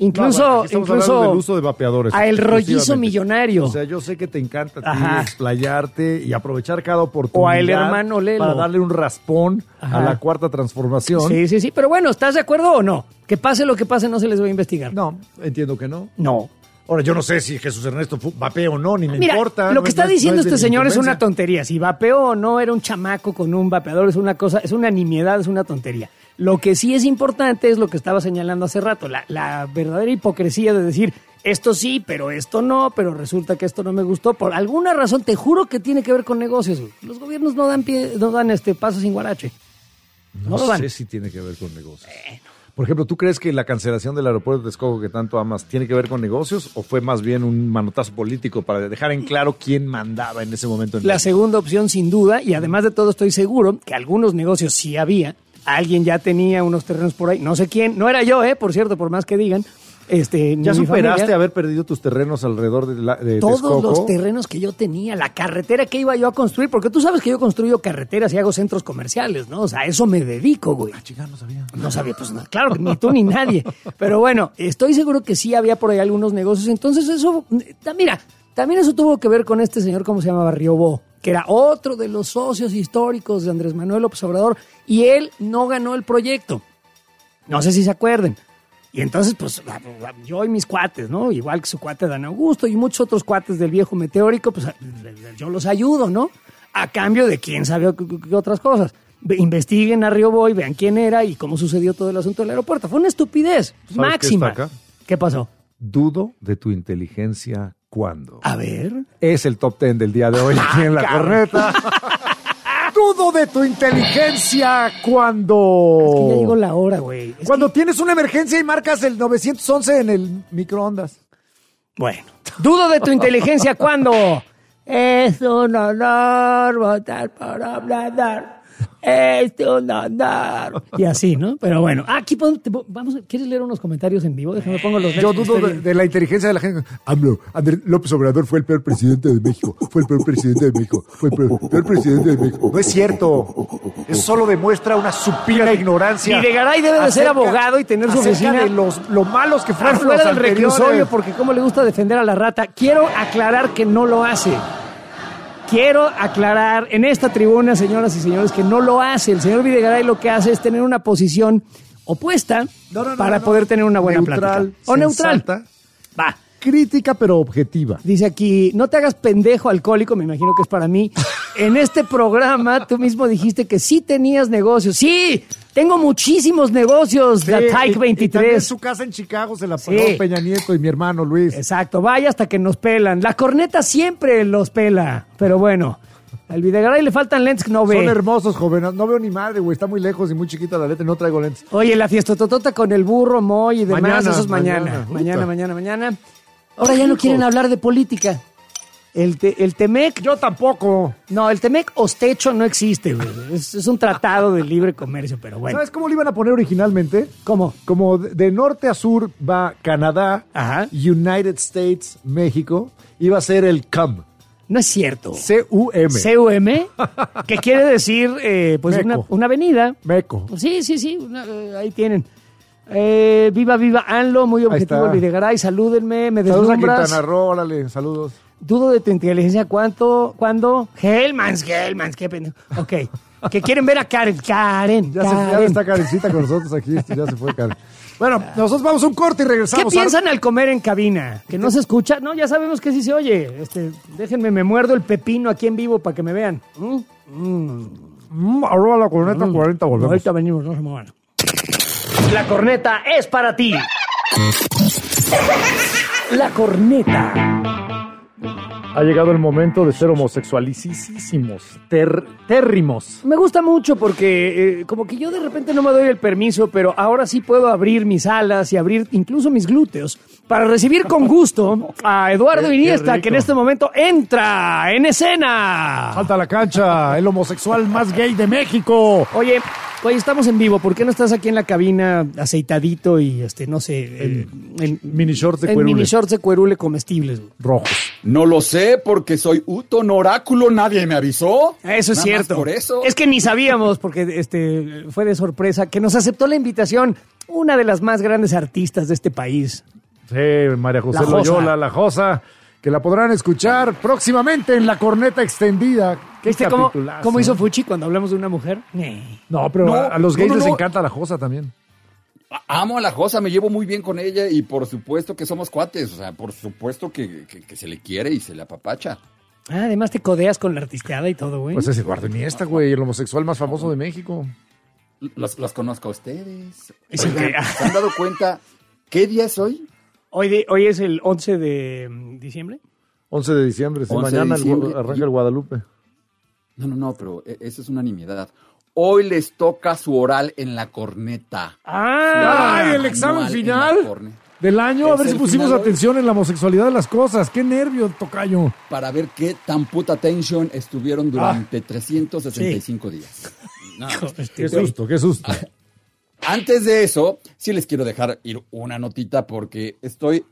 Incluso estamos hablando del uso de vapeadores. A el rollizo millonario. O sea, yo sé que te encanta explayarte y aprovechar cada oportunidad. O a el hermano Lelo. Para darle un raspón a la cuarta transformación. Sí. Pero bueno, ¿estás de acuerdo o no? Que pase lo que pase, no se les va a investigar. No, entiendo que no. No. Ahora, yo no sé si Jesús Ernesto vapea o no, ni me importa. Lo que está diciendo este señor es una tontería. Si vapeó o no, era un chamaco con un vapeador, es una cosa, es una nimiedad, es una tontería. Lo que sí es importante es lo que estaba señalando hace rato, la verdadera hipocresía de decir, esto sí, pero esto no, pero resulta que esto no me gustó. Por alguna razón, te juro que tiene que ver con negocios. Los gobiernos no dan paso sin guarache. No sé si tiene que ver con negocios. Por ejemplo, ¿tú crees que la cancelación del aeropuerto de Texcoco que tanto amas tiene que ver con negocios o fue más bien un manotazo político para dejar en claro quién mandaba en ese momento? La segunda opción, sin duda, y además de todo estoy seguro que algunos negocios sí había. Alguien ya tenía unos terrenos por ahí, no sé quién, no era yo, por cierto, por más que digan. ¿Ya superaste haber perdido tus terrenos alrededor de Texcoco? Todos los terrenos que yo tenía, la carretera que iba yo a construir, porque tú sabes que yo construyo carreteras y hago centros comerciales, ¿no? O sea, a eso me dedico, güey. Chica, no sabía. No sabía, pues no, claro, ni tú ni nadie. Pero bueno, estoy seguro que sí había por ahí algunos negocios, entonces eso, mira, también eso tuvo que ver con este señor, ¿cómo se llamaba? Riobó, que era otro de los socios históricos de Andrés Manuel López Obrador, y él no ganó el proyecto. No sé si se acuerden. Y entonces, pues, yo y mis cuates, ¿no? Igual que su cuate Dan Augusto y muchos otros cuates del viejo meteórico, pues yo los ayudo, ¿no? A cambio de quién sabe qué otras cosas. Investiguen a Riobó y vean quién era y cómo sucedió todo el asunto del aeropuerto. Fue una estupidez máxima. ¿Qué pasó? Dudo de tu inteligencia cuando. A ver. Es el top 10 del día de hoy aquí en La Corneta. Dudo de tu inteligencia cuando... Es que ya llegó la hora, güey. Cuando tienes una emergencia y marcas el 911 en el microondas. Bueno. Dudo de tu inteligencia cuando... Es un honor votar por Obrador. Es un honor. Y así, ¿no? Pero bueno, aquí vamos. ¿Quieres leer unos comentarios en vivo? Déjame pongo los. Yo dudo de la inteligencia de la gente. Andrés López Obrador fue el peor presidente de México. Fue el peor presidente de México. Fue el peor presidente de México. No es cierto. Eso solo demuestra una supina ignorancia. Videgaray debe de ser abogado y tener su oficina de lo malos que fueron fuera del reclusorio, porque cómo le gusta defender a la rata. Quiero aclarar que no lo hace. Quiero aclarar en esta tribuna, señoras y señores, que no lo hace. El señor Videgaray lo que hace es tener una posición opuesta para poder tener una buena plática. O neutral. Va. Crítica, pero objetiva. Dice aquí, no te hagas pendejo alcohólico, me imagino que es para mí. En este programa tú mismo dijiste que sí tenías negocios. ¡Sí! Tengo muchísimos negocios de Tyke 23. Y también su casa en Chicago se la pagó Peña Nieto y mi hermano Luis. Exacto, vaya hasta que nos pelan. La corneta siempre los pela, pero bueno. Al Videgaray le faltan lentes que no ve. Son hermosos, jóvenes. No veo ni madre, güey. Está muy lejos y muy chiquita la letra y no traigo lentes. Oye, la fiesta totota con el burro, Moy y demás, eso es mañana. Mañana. Ahora ya no quieren hablar de política. El Temec... Yo tampoco. No, el Temec Ostecho no existe, güey. Es un tratado de libre comercio, pero bueno. ¿Sabes cómo lo iban a poner originalmente? ¿Cómo? Como de norte a sur va Canadá, United States, México. Iba a ser el CUM. No es cierto. C-U-M. C-U-M, que quiere decir pues una avenida. Meco. Sí, ahí tienen. Viva ANLO, muy objetivo el Videgaray, salúdenme, me deslumbras. Saludos a Quintana Roo, órale, saludos. Dudo de tu inteligencia, ¿cuándo? Hellmans, qué pendejo. Ok, que quieren ver a Karen. Ya está Karencita con nosotros aquí, ya se fue Karen. Bueno, nosotros vamos a un corte y regresamos. ¿Qué piensan al comer en cabina? ¿Que no se escucha? No, ya sabemos que sí se oye. Déjenme, me muerdo el pepino aquí en vivo para que me vean. Arroba La Corneta 40, volvemos. Ahorita venimos, no se muevan. La corneta es para ti. La corneta. Ha llegado el momento de ser homosexualísimos, térrimos. Me gusta mucho porque como que yo de repente no me doy el permiso, pero ahora sí puedo abrir mis alas y abrir incluso mis glúteos para recibir con gusto a Eduardo Iniesta, que en este momento entra en escena. Salta a la cancha, el homosexual más gay de México. Oye, estamos en vivo. ¿Por qué no estás aquí en la cabina aceitadito y no sé, en mini shorts de cuerule? En mini shorts de cuerule comestibles. Rojos. No lo sé porque soy un oráculo, nadie me avisó. Eso es cierto. Por eso. Es que ni sabíamos porque fue de sorpresa que nos aceptó la invitación una de las más grandes artistas de este país. Sí, María José La Josa. Loyola, la Josa, que la podrán escuchar próximamente en La Corneta Extendida. ¿Qué ¿Viste cómo hizo Fuchi cuando hablamos de una mujer? No, pero a los gays les encanta la Josa también. Amo a la Josa, me llevo muy bien con ella y por supuesto que somos cuates, o sea, por supuesto que se le quiere y se le apapacha. Además te codeas con la artisteada y todo, güey. Pues es Eduardo Iniesta, güey, el homosexual más famoso de México. Los conozco a ustedes. Es el que- ¿Se han dado cuenta qué día es hoy? Hoy es el 11 de diciembre. 11 de diciembre, sí, 11 de mañana diciembre. arranca el Guadalupe. No, pero eso es una nimiedad. Hoy les toca su oral en La Corneta. ¡Ay, el examen final del año! A Es ver si el pusimos final hoy. atención en la homosexualidad de las cosas. ¡Qué nervio, tocayo! Para ver qué tan puta tension estuvieron durante 365 días. No, ¡Qué susto, qué susto! Antes de eso, sí les quiero dejar ir una notita porque estoy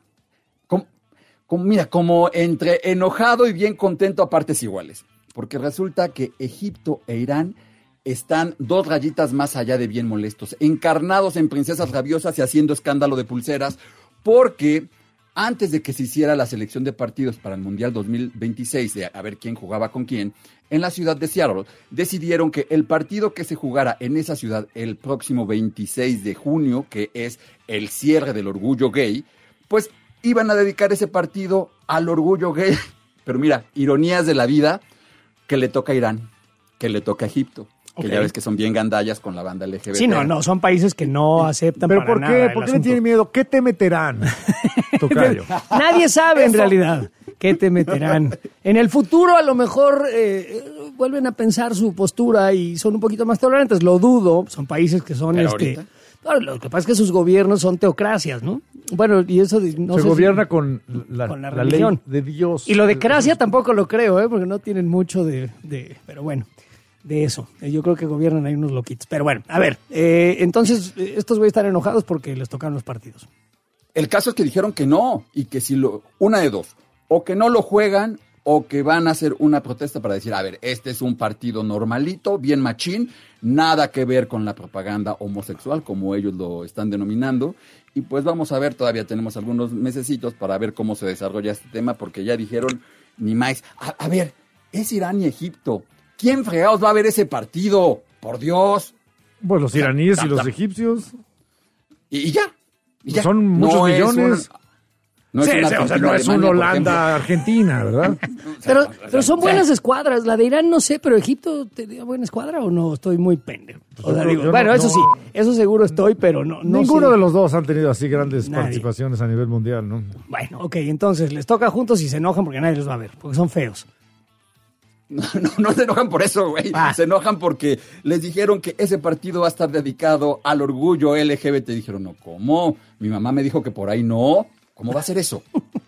como entre enojado y bien contento a partes iguales. Porque resulta que Egipto e Irán están 2 rayitas más allá de bien molestos, encarnados en princesas rabiosas y haciendo escándalo de pulseras, porque antes de que se hiciera la selección de partidos para el Mundial 2026, de a ver quién jugaba con quién, en la ciudad de Seattle, decidieron que el partido que se jugara en esa ciudad el próximo 26 de junio, que es el cierre del orgullo gay, pues iban a dedicar ese partido al orgullo gay. Pero mira, ironías de la vida, que le toca a Irán, que le toca a Egipto. Que ya ves que son bien gandallas con la banda LGBT. Sí, no, son países que no aceptan ¿Pero para por nada qué? el ¿Por qué le asunto. tienen miedo? ¿Qué te meterán, tocayo? Nadie sabe en realidad qué te meterán. En el futuro a lo mejor vuelven a pensar su postura y son un poquito más tolerantes. Lo dudo, son países que son... Pero ahorita. Claro, lo que pasa es que sus gobiernos son teocracias, ¿no? Bueno, y eso no Se sé gobierna si, con la ley religión. de Dios. Y lo de cracia tampoco lo creo, porque no tienen mucho pero bueno, de eso. Yo creo que gobiernan ahí unos loquitos. Pero bueno, a ver, entonces estos güeyes están enojados porque les tocan los partidos. El caso es que dijeron que no, y que si una de dos, o que no lo juegan, o que van a hacer una protesta para decir, a ver, este es un partido normalito, bien machín, nada que ver con la propaganda homosexual, como ellos lo están denominando, y pues vamos a ver, todavía tenemos algunos mesecitos para ver cómo se desarrolla este tema, porque ya dijeron, ni más, a ver, es Irán y Egipto, ¿quién fregados va a ver ese partido? Por Dios. Pues los iraníes y los egipcios. Y ya. Son muchos millones. No es una Holanda-Argentina, ¿verdad? Pero son buenas escuadras. La de Irán no sé, pero Egipto tenía buena escuadra o no, estoy muy pendejo. O sea, digo, bueno, eso sí, eso seguro estoy, pero no Ninguno sé. de los dos han tenido así grandes Nadie. participaciones a nivel mundial, ¿no? Bueno, ok, entonces les toca juntos y se enojan porque nadie los va a ver, porque son feos. No se enojan por eso, güey. Se enojan porque les dijeron que ese partido va a estar dedicado al orgullo LGBT. Dijeron, no, ¿cómo? Mi mamá me dijo que por ahí no. ¿Cómo va a ser eso?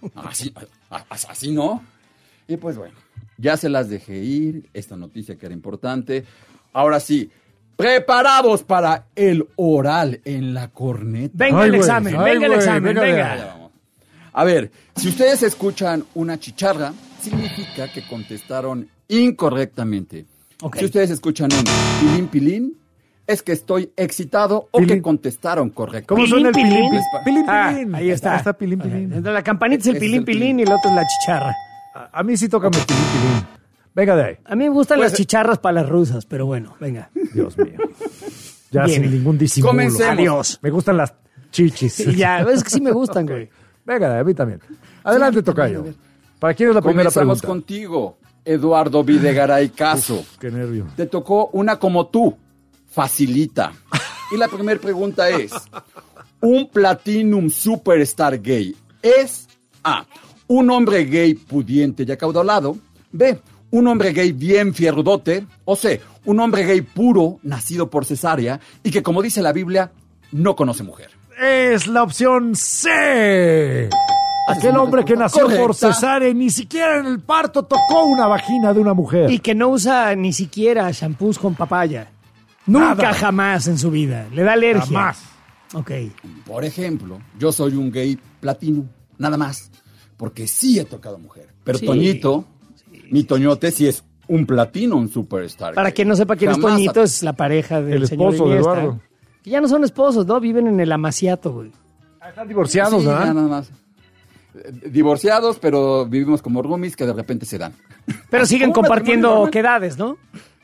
Así no. Y pues bueno, ya se las dejé ir. Esta noticia que era importante. Ahora sí, preparados para el oral en La Corneta. Venga el examen, venga. A ver, si ustedes escuchan una chicharra, significa que contestaron incorrectamente. Okay. Si ustedes escuchan un pilín pilín, es que estoy excitado o que contestaron correctamente. ¿Cómo suena el pilín? Pilín, pilín. Ahí está. Está pilín, pilín. La campanita es el pilín pilín y el otro es la chicharra. A mí sí toca mi pilín, pilín. Venga de ahí. A mí me gustan las chicharras para las rusas, pero bueno, venga. Dios mío. Ya Viene. sin ningún disimulo. Comencemos. Adiós. Me gustan las chichis. Y ya, es que sí me gustan, güey. Venga de ahí, a mí también. Adelante, tocayo. ¿Para quién es la primera Comenzamos pregunta? contigo, Eduardo Videgaray Caso. Qué nervio. Te tocó una como tú, facilita. Y la primera pregunta es, ¿un Platinum Superstar gay es A, un hombre gay pudiente y acaudalado? B, un hombre gay bien fierrudote? O C, un hombre gay puro, nacido por cesárea y que, como dice la Biblia, no conoce mujer. Es la opción C. Aquel hombre que nació por cesárea y ni siquiera en el parto tocó una vagina de una mujer. Y que no usa ni siquiera shampoos con papaya. Nunca, jamás en su vida. Le da alergia. Jamás. Ok. Por ejemplo, yo soy un gay platino, nada más, porque sí he tocado mujer. Pero Sí. Toñito, mi Toñote sí es un platino, un superstar. Para gay. quien no sepa quién es Jamás Toñito, es la pareja del El señor esposo de Iniesta. Eduardo. Que ya no son esposos, ¿no? Viven en el amaciato, güey. Están divorciados, sí, ¿verdad? Nada más. Divorciados, pero vivimos como roomies que de repente se dan. Pero siguen compartiendo oquedades, ¿no?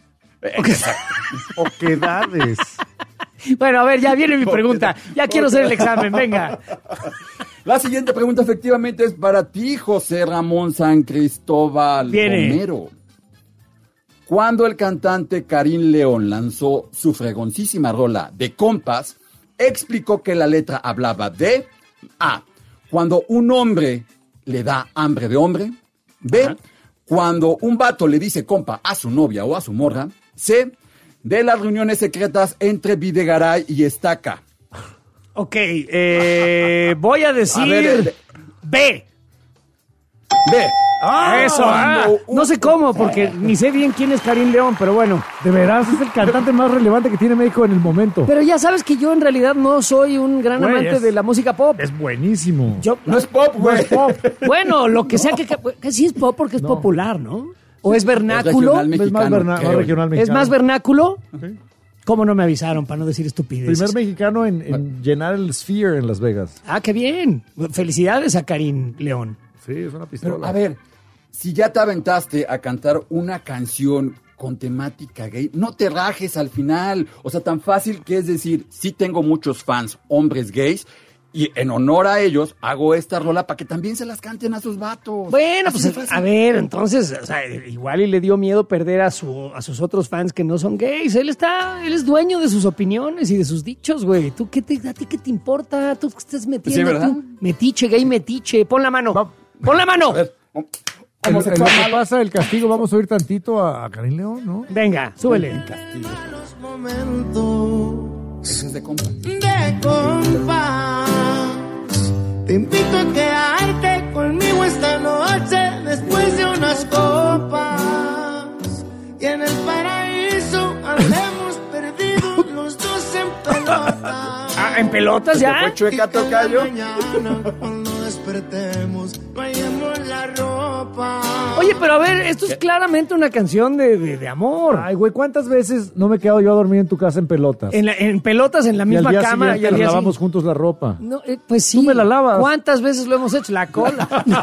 Oquedades. Bueno, a ver, ya viene mi pregunta. Ya quiero hacer el examen, venga. La siguiente pregunta efectivamente es para ti, José Ramón San Cristóbal Romero. Cuando el cantante Karim León lanzó su fregoncísima rola de Compas, explicó que la letra hablaba de A. Cuando un hombre le da hambre de hombre. B. Cuando un vato le dice compa a su novia o a su morra. C. De las reuniones secretas entre Videgaray y Estaca. Ok, voy a decir B. B. Eso, no sé cómo, porque ni sé bien quién es Karim León, pero bueno. De veras, es el cantante más relevante que tiene México en el momento. Pero ya sabes que yo en realidad no soy un gran amante de la música pop. Es buenísimo. No es pop, güey. No es pop. Bueno, lo que sea que sí es pop porque es popular, ¿no? ¿O es vernáculo? Es más regional mexicano. ¿Es más vernáculo? Okay. ¿Cómo no me avisaron para no decir estupideces? Primer mexicano en llenar el Sphere en Las Vegas. Ah, qué bien. Felicidades a Karim León. Sí, es una pistola. Pero, a ver, si ya te aventaste a cantar una canción con temática gay, no te rajes al final. O sea, tan fácil que es decir, sí tengo muchos fans, hombres gays, y en honor a ellos hago esta rola para que también se las canten a sus vatos. Bueno, pues a ver, entonces, o sea, igual y le dio miedo perder a sus otros fans que no son gays. Él es dueño de sus opiniones y de sus dichos, güey. ¿Tú a ti qué te importa? ¿Tú qué estás metiendo? Sí, ¿verdad? Tú? Metiche, gay metiche. Pon la mano. ¡Pon la mano! En lo que pasa el castigo, vamos a oír tantito a Karim León, ¿no? Venga, súbele. El castigo. Ese es de compa. De compas. Te invito a quedarte conmigo esta noche después de unas copas. Y en el paraíso habremos perdido los dos en pelotas. ¿En pelotas ya? ¿Fue chueca, tocayo? Cuando despertemos, vayamos la ropa. Oye, pero a ver, esto es claramente una canción de amor. Ay, güey, ¿cuántas veces no me he quedado yo a dormir en tu casa en pelotas? En pelotas, en la misma cama. Y al día lavamos juntos la ropa. No, pues sí. Tú me la lavas. ¿Cuántas veces lo hemos hecho? La cola. No.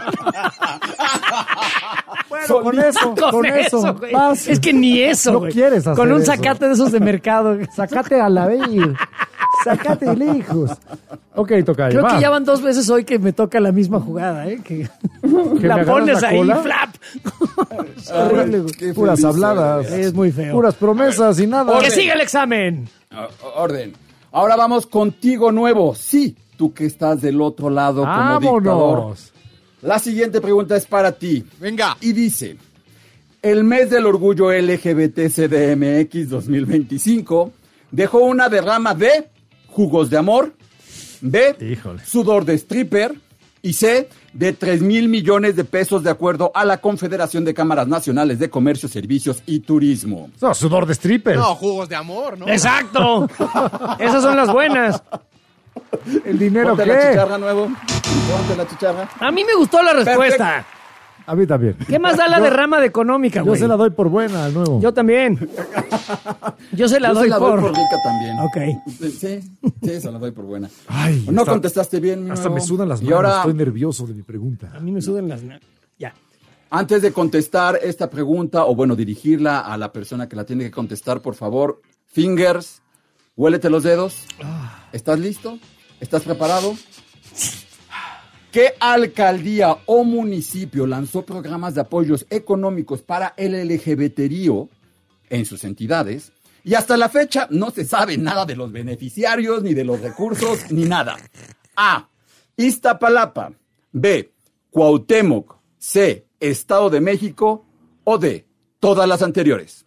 Bueno, con eso. Vas. Es que ni eso, güey. No quieres hacer con un eso. zacate de esos de mercado. Sacate a la vez. Sacate lejos. Ok, tocayo. Creo que ya van 2 veces hoy que me toca la misma jugada, ¿eh? Que la pones ahí, flap. Es horrible, güey. Puras habladas. Es muy feo. Puras promesas y nada. ¡Que siga el examen! Orden. Ahora vamos contigo nuevo. Sí, tú que estás del otro lado como dictador. La siguiente pregunta es para ti. Venga. Y dice, el mes del orgullo LGBT CDMX 2025 dejó una derrama de jugos de amor, B, sudor de stripper y C, de 3,000 millones de pesos de acuerdo a la Confederación de Cámaras Nacionales de Comercio, Servicios y Turismo. No, sudor de stripper. No, jugos de amor, ¿no? ¡Exacto! Esas son las buenas. ¿El dinero Ponte qué? la chicharra nuevo. Ponte la chicharra. A mí me gustó la respuesta. Perfecto. A mí también. ¿Qué más da la derrama de económica, güey? Yo se la doy por buena al nuevo. Yo también. Yo se la doy por rica también. Ok. Sí, se la doy por buena. Ay, no contestaste bien. Hasta me sudan las manos. Y ahora, estoy nervioso de mi pregunta. A mí me sudan las manos. Ya. Antes de contestar esta pregunta, o bueno, dirigirla a la persona que la tiene que contestar, por favor, fingers, huélete los dedos. ¿Estás listo? ¿Estás preparado? ¿Qué alcaldía o municipio lanzó programas de apoyos económicos para el LGBTío en sus entidades? Y hasta la fecha no se sabe nada de los beneficiarios, ni de los recursos, ni nada. A. Iztapalapa. B. Cuauhtémoc. C. Estado de México. O D. Todas las anteriores.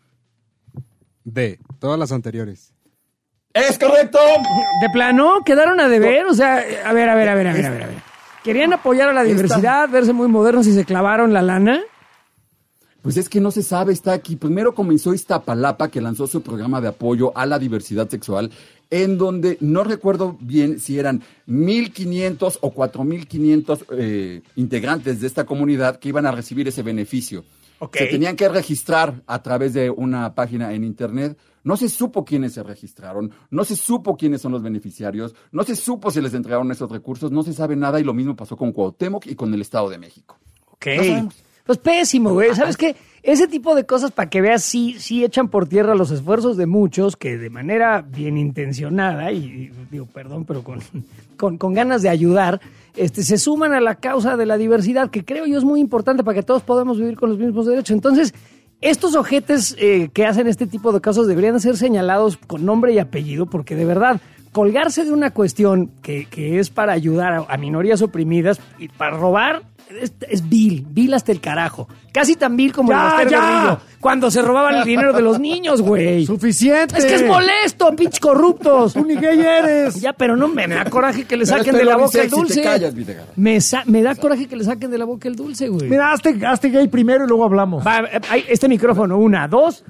D. Todas las anteriores. ¡Es correcto! ¿De plano? ¿Quedaron a deber? O sea, a ver. ¿Querían apoyar a la diversidad, verse muy modernos y se clavaron la lana? Pues es que no se sabe, está aquí. Primero comenzó Iztapalapa, que lanzó su programa de apoyo a la diversidad sexual, en donde no recuerdo bien si eran 1,500 o 4,500 integrantes de esta comunidad que iban a recibir ese beneficio. Okay. Se tenían que registrar a través de una página en internet. No se supo quiénes se registraron, no se supo quiénes son los beneficiarios, no se supo si les entregaron esos recursos, no se sabe nada y lo mismo pasó con Cuauhtémoc y con el Estado de México. Ok. Pues pésimo, güey. ¿Sabes qué? Ese tipo de cosas, para que veas, sí echan por tierra los esfuerzos de muchos que de manera bien intencionada, y digo, perdón, pero con ganas de ayudar, se suman a la causa de la diversidad, que creo yo es muy importante para que todos podamos vivir con los mismos derechos. Entonces, estos ojetes que hacen este tipo de casos deberían ser señalados con nombre y apellido, porque de verdad, colgarse de una cuestión que es para ayudar a minorías oprimidas y para robar es vil hasta el carajo. Casi tan vil como el Baster Gordillo, cuando se robaban el dinero de los niños, güey. ¡Suficiente! Es que es molesto, pinches corruptos. Tú ni gay eres. Ya, pero no me da coraje que le saquen de la boca el dulce. Si te callas, Videgaray. Me da coraje que le saquen de la boca el dulce, güey. Mira, hazte gay primero y luego hablamos. Va, este micrófono, 1, 2.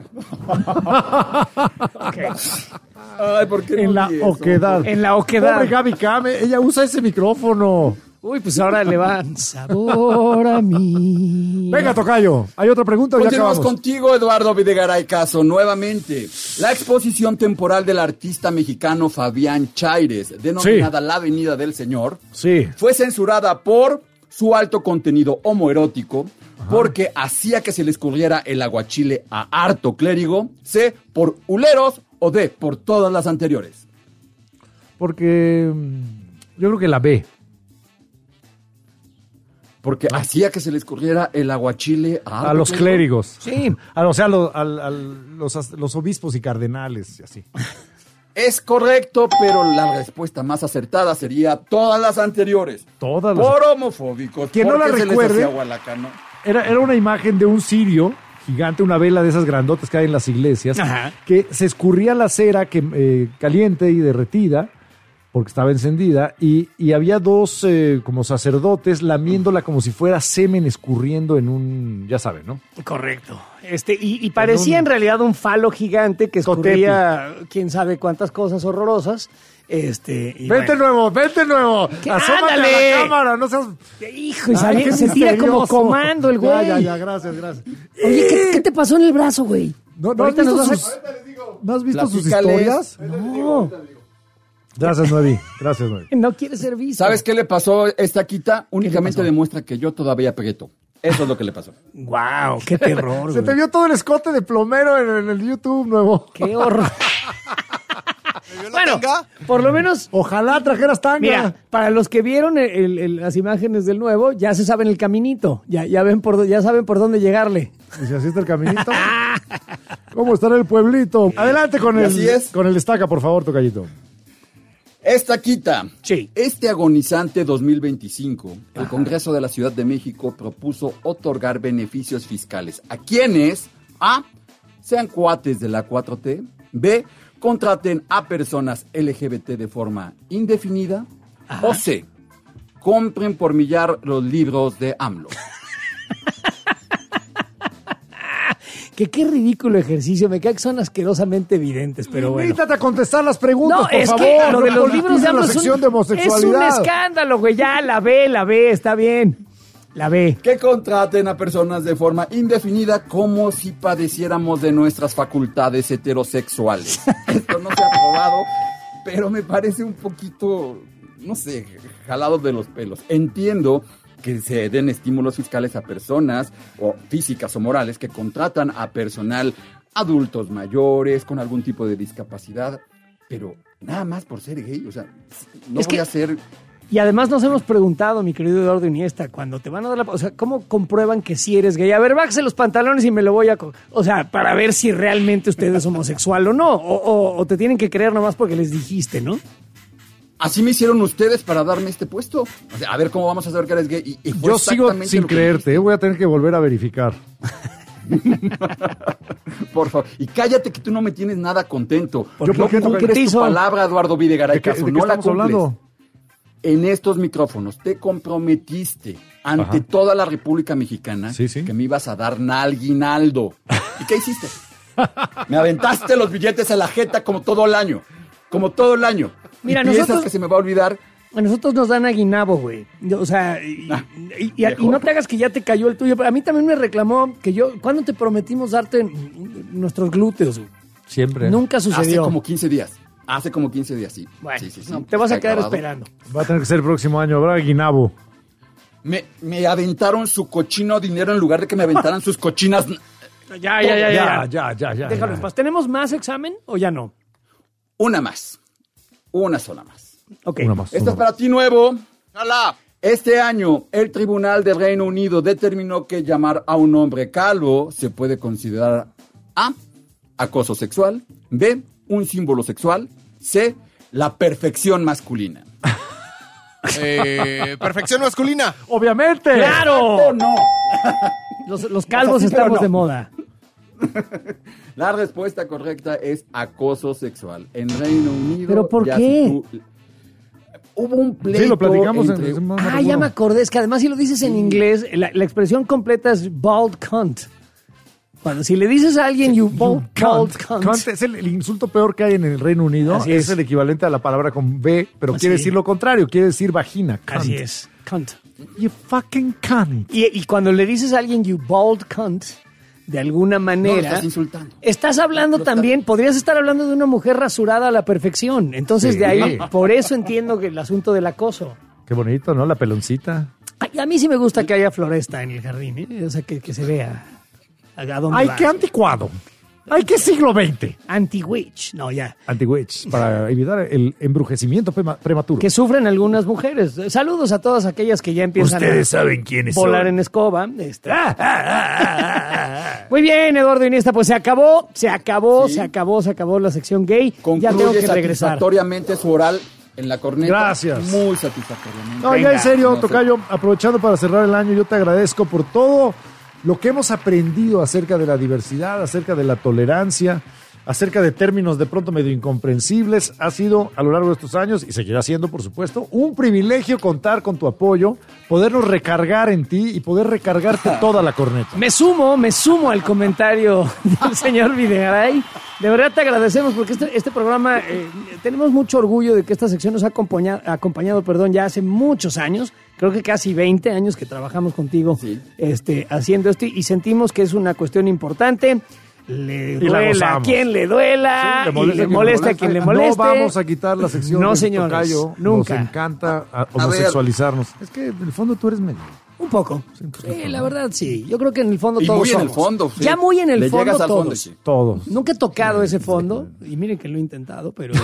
Okay. Ay, ¿por qué en la oquedad. En la oquedad. Pobre Gaby Kame, ella usa ese micrófono. Uy, pues ahora le va sabor a mí. Venga, tocayo, ¿hay otra pregunta o ya Continuamos acabamos? contigo, Eduardo Videgaray Caso, nuevamente. La exposición temporal del artista mexicano Fabián Chaires, denominada La Avenida del Señor, fue censurada por su alto contenido homoerótico, porque hacía que se le escurriera el aguachile a harto clérigo, C, por huleros, o D, por todas las anteriores. Porque yo creo que la B. Porque hacía que se le escurriera el aguachile a los clérigos. Sí. O sea, los obispos y cardenales y así. Es correcto, pero la respuesta más acertada sería todas las anteriores. Todas las. Por homofóbicos. Quien no la recuerde, era una imagen de un cirio gigante, una vela de esas grandotas que hay en las iglesias, que se escurría la cera caliente y derretida, porque estaba encendida, y había dos como sacerdotes lamiéndola como si fuera semen escurriendo en un, ya saben, ¿no? Correcto. Y parecía en realidad un falo gigante que escurría quién sabe cuántas cosas horrorosas. Vente nuevo. Asómate a la cámara, no seas... Hijo, y se tira como comando el güey. Ya, gracias. Oye, ¿qué te pasó en el brazo, güey? ¿No has visto sus historias? No. Gracias, Noevi. No quiere ser visto. ¿Sabes qué le pasó a esta quita? Únicamente demuestra que yo todavía aprieto. Eso es lo que le pasó. ¡Guau! ¡Qué terror! Se te vio todo el escote de plomero en el YouTube nuevo. ¡Qué horror! Bueno, por lo menos... Ojalá trajeras tanga. Mira, para los que vieron las imágenes del nuevo, ya se saben el caminito. Ya saben por dónde llegarle. ¿Y si así está el caminito? ¿Cómo estará el pueblito? Adelante con el destaca, por favor, tocallito. Esta quita. Sí. Este agonizante 2025, el Congreso de la Ciudad de México propuso otorgar beneficios fiscales a quienes, A, sean cuates de la 4T, B, contraten a personas LGBT de forma indefinida, o C, compren por millar los libros de AMLO. Que qué ridículo ejercicio, me cae que son asquerosamente evidentes, pero bueno. Invítate a contestar las preguntas, por favor. No, es que lo de los libros de AMLO es un escándalo, güey, ya, la B, está bien. La B. Que contraten a personas de forma indefinida como si padeciéramos de nuestras facultades heterosexuales. Esto no se ha aprobado, pero me parece un poquito, no sé, jalado de los pelos. Entiendo que se den estímulos fiscales a personas o físicas o morales que contratan a personal adultos mayores con algún tipo de discapacidad, pero nada más por ser gay, o sea, no voy a ser... Y además nos hemos preguntado, mi querido Eduardo Iniesta, cuando te van a dar la... O sea, ¿cómo comprueban que sí eres gay? A ver, bájese los pantalones y me lo voy a... O sea, para ver si realmente usted es homosexual o no, o te tienen que creer nomás porque les dijiste, ¿no? Así me hicieron ustedes para darme este puesto. O sea, a ver cómo vamos a saber que eres gay. Y yo sigo sin creerte, voy a tener que volver a verificar. Por favor. Y cállate que tú no me tienes nada contento. ¿Por qué no cumples tu palabra, Eduardo Videgaray Caso. No la cumples. Hablando? En estos micrófonos te comprometiste ante toda la República Mexicana que me ibas a dar nalguinaldo. ¿Y qué hiciste? Me aventaste los billetes a la jeta como todo el año. Mira, ¿Y piensas que se me va a olvidar? A nosotros nos dan aguinabo, güey. O sea, y no te hagas que ya te cayó el tuyo. A mí también me reclamó que ¿cuándo te prometimos darte nuestros glúteos, güey? Siempre. Nunca sucedió. Hace como 15 días. Hace como 15 días, sí. Bueno, sí. no, te vas a quedar grabado. esperando. Va a tener que ser el próximo año. Habrá Guinabo. Me aventaron su cochino dinero en lugar de que me aventaran sus cochinas. Ya. Déjalo en paz. ¿Tenemos más examen o ya no? Una más. Una sola más. Ok. Esto es para ti, nuevo. ¡Hola! Este año, el Tribunal del Reino Unido determinó que llamar a un hombre calvo se puede considerar A, acoso sexual, B, un símbolo sexual, C, la perfección masculina. Perfección masculina. Obviamente. ¡Claro! No. Los calvos sí, pero estamos no. de moda. La respuesta correcta es acoso sexual. En Reino Unido. ¿Pero por ya qué? Hubo un pleito. Sí, lo platicamos entre... en... Ya me acordé. Es que además si lo dices en inglés, la expresión completa es bald cunt. Cuando si le dices a alguien you bald cunt. Cunt es el insulto peor que hay en el Reino Unido. Así es es. el equivalente a la palabra con B, pero Así quiere es. decir lo contrario. Quiere decir vagina. Cunt. Así es. Cunt. You fucking cunt. Y cuando le dices a alguien you bald cunt, de alguna No, manera, estás insultando. estás hablando también, podrías estar hablando de una mujer rasurada a la perfección. Entonces Sí. de ahí, por eso entiendo que el asunto del acoso. Qué bonito, ¿no? La peloncita. Ay, a mí sí me gusta que haya floresta en el jardín, ¿eh? O sea, que se vea a dónde ¡Ay, va. qué anticuado! ¡Ay, qué siglo XX! Anti-witch, no, ya. Anti-witch, para evitar el embrujecimiento prematuro. Que sufren algunas mujeres. Saludos a todas aquellas que ya empiezan Ustedes saben quiénes volar son. en escoba. Muy bien, Eduardo Iniesta, pues se acabó la sección gay. Concluye Ya tengo que regresar. satisfactoriamente su oral en la corneta. Gracias. Muy satisfactoriamente. No, ya en serio, no sé. Tocayo, aprovechando para cerrar el año, yo te agradezco por todo lo que hemos aprendido acerca de la diversidad, acerca de la tolerancia, acerca de términos de pronto medio incomprensibles. Ha sido a lo largo de estos años, y seguirá siendo, por supuesto, un privilegio contar con tu apoyo, podernos recargar en ti y poder recargarte toda la corneta. Me sumo al comentario del señor Videgaray. De verdad te agradecemos porque este programa, tenemos mucho orgullo de que esta sección nos ha acompañado ya hace muchos años, creo que casi 20 años que trabajamos contigo haciendo esto y sentimos que es una cuestión importante. Le duela a quien le duela, Sí, y le molesta a quien le moleste. No vamos a quitar la sección No, de señores, Tocayo. nunca. Nos encanta homosexualizarnos. Es que en el fondo tú eres medio. Un poco. Sí, la verdad sí. Yo creo que en el fondo Y todos muy en el somos. fondo, sí. Ya muy en el Le fondo llegas al todos. fondo, sí. Todos. Nunca he tocado ese fondo y miren que lo he intentado, pero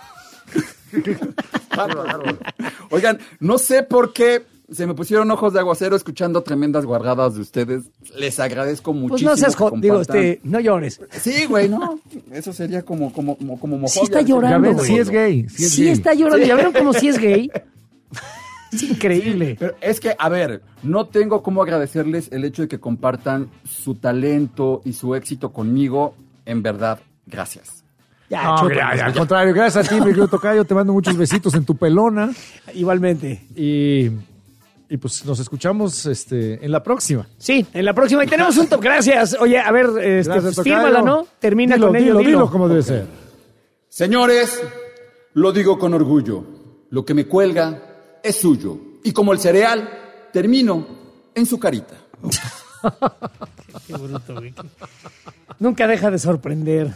Oigan, no sé por qué se me pusieron ojos de aguacero escuchando tremendas guardadas de ustedes. Les agradezco pues muchísimo. no seas que digo, compartan. no llores. Sí, güey, no. Eso sería como homofobia. Sí está llorando, Ya ven, güey. sí es gay. Sí está llorando. ¿Ya vieron cómo sí es gay? Es increíble. Pero es que, a ver, no tengo cómo agradecerles el hecho de que compartan su talento y su éxito conmigo. En verdad, gracias. No, al contrario, gracias a ti, mi querido Tocayo. Te mando muchos besitos en tu pelona. Igualmente. Y pues nos escuchamos en la próxima. Sí, en la próxima. Y tenemos un top. Gracias. Oye, a ver, Gracias, Tocayo. fírmala, ¿no? Termina con ello. Dilo como debe ser. Señores, lo digo con orgullo. Lo que me cuelga es suyo. Y como el cereal, termino en su carita. Qué bruto, güey. Nunca deja de sorprender.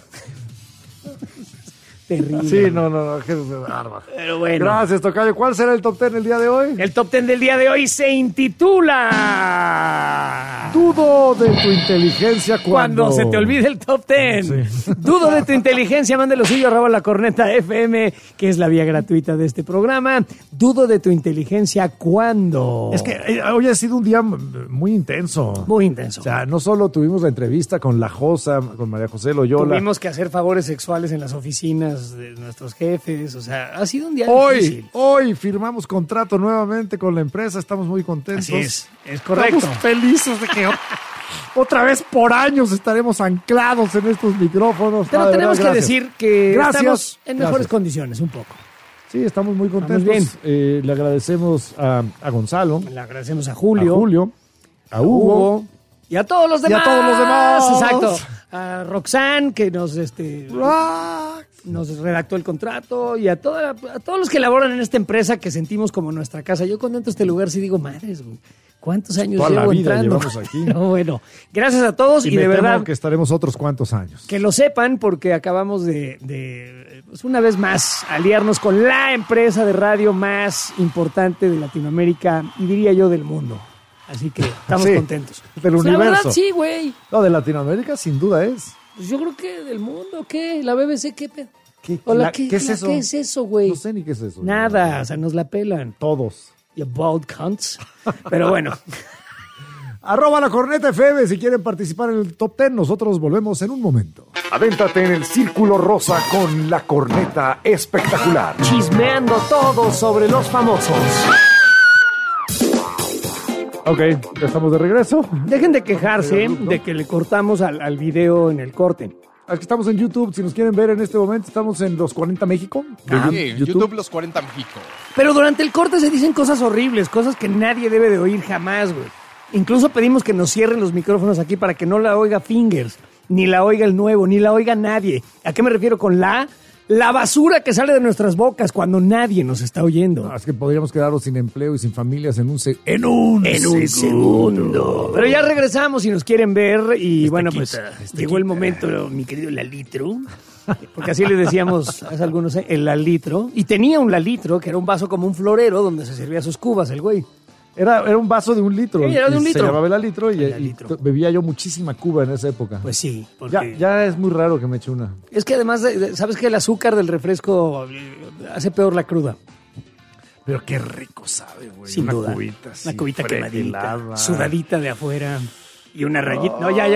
Terrible. Sí, no, qué bárbaro. Pero bueno. Gracias, Tocayo. ¿Cuál será el top 10 el día de hoy? El top 10 del día de hoy se intitula... Dudo de tu inteligencia Cuando se te olvide el top 10. Sí. Dudo de tu inteligencia, mande lo suyo, @lacorneta.fm, que es la vía gratuita de este programa. Dudo de tu inteligencia cuando. Es que hoy ha sido un día muy intenso. Muy intenso. O sea, no solo tuvimos la entrevista con la Josa, con María José Loyola. Tuvimos que hacer favores sexuales en las oficinas de nuestros jefes. O sea, ha sido un día difícil. Hoy firmamos contrato nuevamente con la empresa. Estamos muy contentos. Así es correcto. Estamos felices de que otra vez por años estaremos anclados en estos micrófonos. Pero De tenemos verdad, que gracias. decir que Gracias. estamos en mejores Gracias. condiciones, un poco. Sí, estamos muy contentos. Estamos Le agradecemos a Gonzalo. Le agradecemos a Julio. A Hugo. Y a todos los demás. Y a todos los demás. Exacto. A Roxanne, que nos nos redactó el contrato y a todos los que laboran en esta empresa que sentimos como nuestra casa. Yo cuando entro a este lugar sí digo, madres, güey, ¿cuántos años toda llevo la vida entrando? llevamos aquí. No, bueno, gracias a todos y me de temo verdad que estaremos otros cuantos años. que lo sepan porque acabamos de pues una vez más aliarnos con la empresa de radio más importante de Latinoamérica y diría yo del mundo. Así que estamos contentos. Del Pues universo. la verdad sí, güey. No, de Latinoamérica sin duda es. Pues yo creo que del mundo, ¿qué? ¿La BBC qué pedo? ¿Qué es eso? ¿Qué es eso, güey? No sé ni qué es eso. Nada, o sea, nos la pelan. Todos. You bald cunts. Pero bueno. @La Corneta FM si quieren participar en el Top 10. Nosotros volvemos en un momento. Adéntrate en el Círculo Rosa con La Corneta Espectacular. Chismeando todo sobre los famosos. Ok, ya estamos de regreso. Dejen de quejarse de que le cortamos al video en el corte. Es que estamos en YouTube. Si nos quieren ver en este momento, estamos en Los 40 México. Sí, YouTube Los 40 México. Pero durante el corte se dicen cosas horribles, cosas que nadie debe de oír jamás, güey. Incluso pedimos que nos cierren los micrófonos aquí para que no la oiga Fingers, ni la oiga el nuevo, ni la oiga nadie. ¿A qué me refiero con la basura que sale de nuestras bocas cuando nadie nos está oyendo? No, es que podríamos quedarnos sin empleo y sin familias en un segundo. Pero ya regresamos si nos quieren ver y bueno, pues llegó el momento, mi querido Lalitro, porque así le decíamos hace algunos años, el Lalitro, y tenía un Lalitro que era un vaso como un florero donde se servía sus cubas el güey. Era un vaso de un litro. Sí, era de un litro. Se llamaba el litro y bebía yo muchísima cuba en esa época. Pues sí. Porque Ya es muy raro que me eche una. es que además, ¿sabes que el azúcar del refresco hace peor la cruda? Pero qué rico sabe, güey. Sin duda. Cubita, una cubita quemadita, helada, sudadita de afuera y una rayita. No, ya.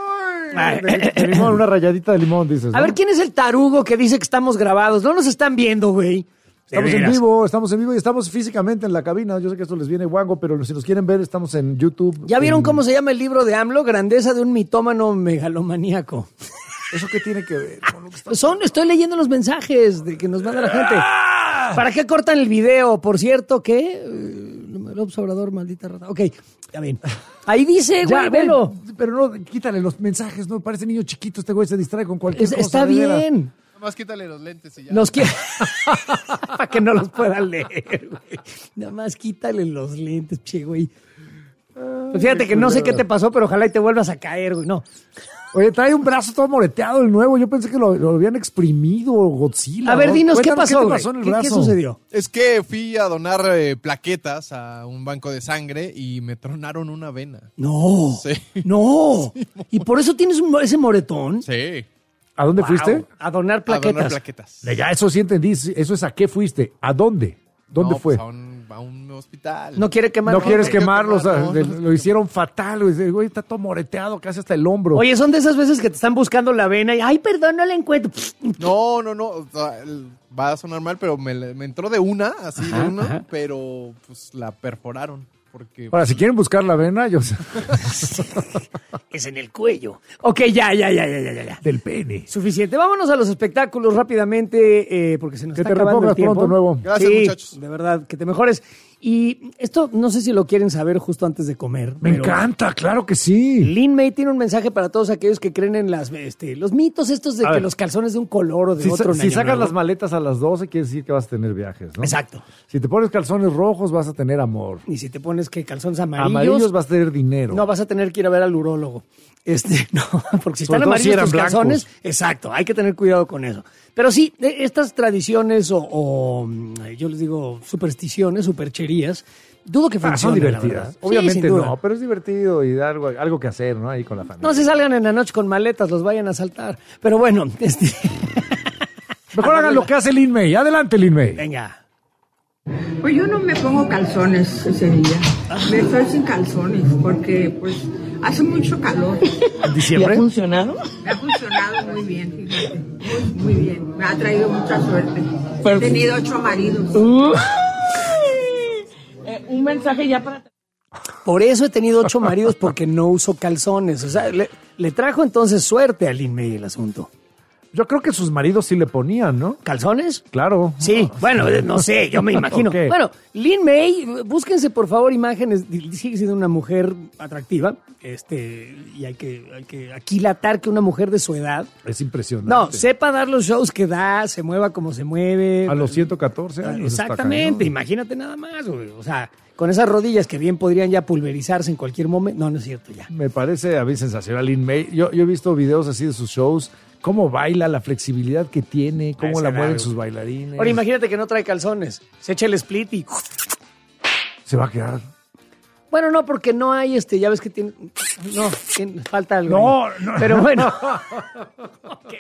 De limón, una rayadita de limón, dices, ¿no? A ver, ¿quién es el tarugo que dice que estamos grabados? No nos están viendo, güey. Estamos en vivo y estamos físicamente en la cabina. Yo sé que esto les viene guango, pero si nos quieren ver, estamos en YouTube. ¿Ya vieron cómo se llama el libro de AMLO? Grandeza de un mitómano megalomaníaco. ¿Eso qué tiene que ver con lo que está Estoy leyendo los mensajes de que nos manda la gente. ¿Para qué cortan el video? Por cierto, ¿qué? El observador, maldita rata. Ok, ya ven. Ahí dice, güey, velo. Pero no, quítale los mensajes, no parece niño chiquito, este güey se distrae con cualquier cosa. Está bien. Nada más quítale los lentes y ya. Para que no los puedan leer, güey. Nada más quítale los lentes, che, güey. Pues fíjate que no sé qué te pasó, pero ojalá y te vuelvas a caer, güey. No. Oye, trae un brazo todo moreteado el nuevo. Yo pensé que lo habían exprimido Godzilla. A ver, dinos, ¿qué pasó, ¿Qué güey? te pasó en el brazo? ¿Qué sucedió? Es que fui a donar plaquetas a un banco de sangre y me tronaron una vena. No. Sí. No. ¿Y por eso tienes ese moretón? Sí. ¿A dónde fuiste? A donar plaquetas. A donar plaquetas. Ya, eso sí entendí. Eso es a qué fuiste. ¿A dónde? ¿Dónde fue? Pues a un hospital. No quiere quemar. No quieres quemarlo. O sea, lo hicieron fatal. El güey está todo moreteado, casi hasta el hombro. Oye, son de esas veces que te están buscando la vena y, ay, perdón, no la encuentro. No. O sea, va a sonar mal, pero me entró de una, así de una, ajá. Pero pues la perforaron. Porque, ahora, si quieren buscar la vena, yo sé. Es en el cuello. Ok, ya. Del pene. Suficiente. Vámonos a los espectáculos rápidamente, porque se nos está acabando el tiempo. Pronto, nuevo. Gracias, muchachos. De verdad, que te mejores. Y esto, no sé si lo quieren saber justo antes de comer. Me encanta, claro que sí. Lin May tiene un mensaje para todos aquellos que creen en los mitos estos de que los calzones de un color o de otro. Si sacas las maletas a las 12, quiere decir que vas a tener viajes, ¿no? Exacto. Si te pones calzones rojos, vas a tener amor. Y si te pones calzones amarillos, vas a tener dinero. No, vas a tener que ir a ver al urólogo. No, porque si están amarillos tus calzones, exacto, hay que tener cuidado con eso. Pero sí, estas tradiciones o yo les digo supersticiones, supercherías, dudo que funcionen. Son divertidas. Obviamente sí, no, pero es divertido y da algo que hacer, ¿no? Ahí con la familia. No se salgan en la noche con maletas, los vayan a asaltar. Pero bueno, mejor hagan lo que hace Lin May. Adelante, Lin May. Venga. Pues yo no me pongo calzones ese día. Me estoy sin calzones porque pues hace mucho calor. ¿En diciembre? ¿Y ha funcionado? Me ha funcionado muy bien, fíjate. Muy bien. Me ha traído mucha suerte. He tenido 8 maridos. Un mensaje ya para... Por eso he tenido 8 maridos, porque no uso calzones. O sea, le trajo entonces suerte a Lin May el asunto. Yo creo que sus maridos sí le ponían, ¿no? ¿Calzones? Claro. Sí, bueno, no sé, yo me imagino. Okay. Bueno, Lin May, búsquense por favor imágenes, sigue siendo una mujer atractiva, y hay que aquilatar que una mujer de su edad... Es impresionante. No, sepa dar los shows que da, se mueva como se mueve. A los 114 años. Exactamente, imagínate nada más, güey. O sea, con esas rodillas que bien podrían ya pulverizarse en cualquier momento. No es cierto, ya. Me parece a mí sensacional Lin May. Yo he visto videos así de sus shows, cómo baila, la flexibilidad que tiene, cómo la mueven sus bailarines. Ahora imagínate que no trae calzones, se echa el split y... Se va a quedar... Bueno, no, porque no hay ya ves que tiene... No, falta algo. No. Pero bueno. Ok.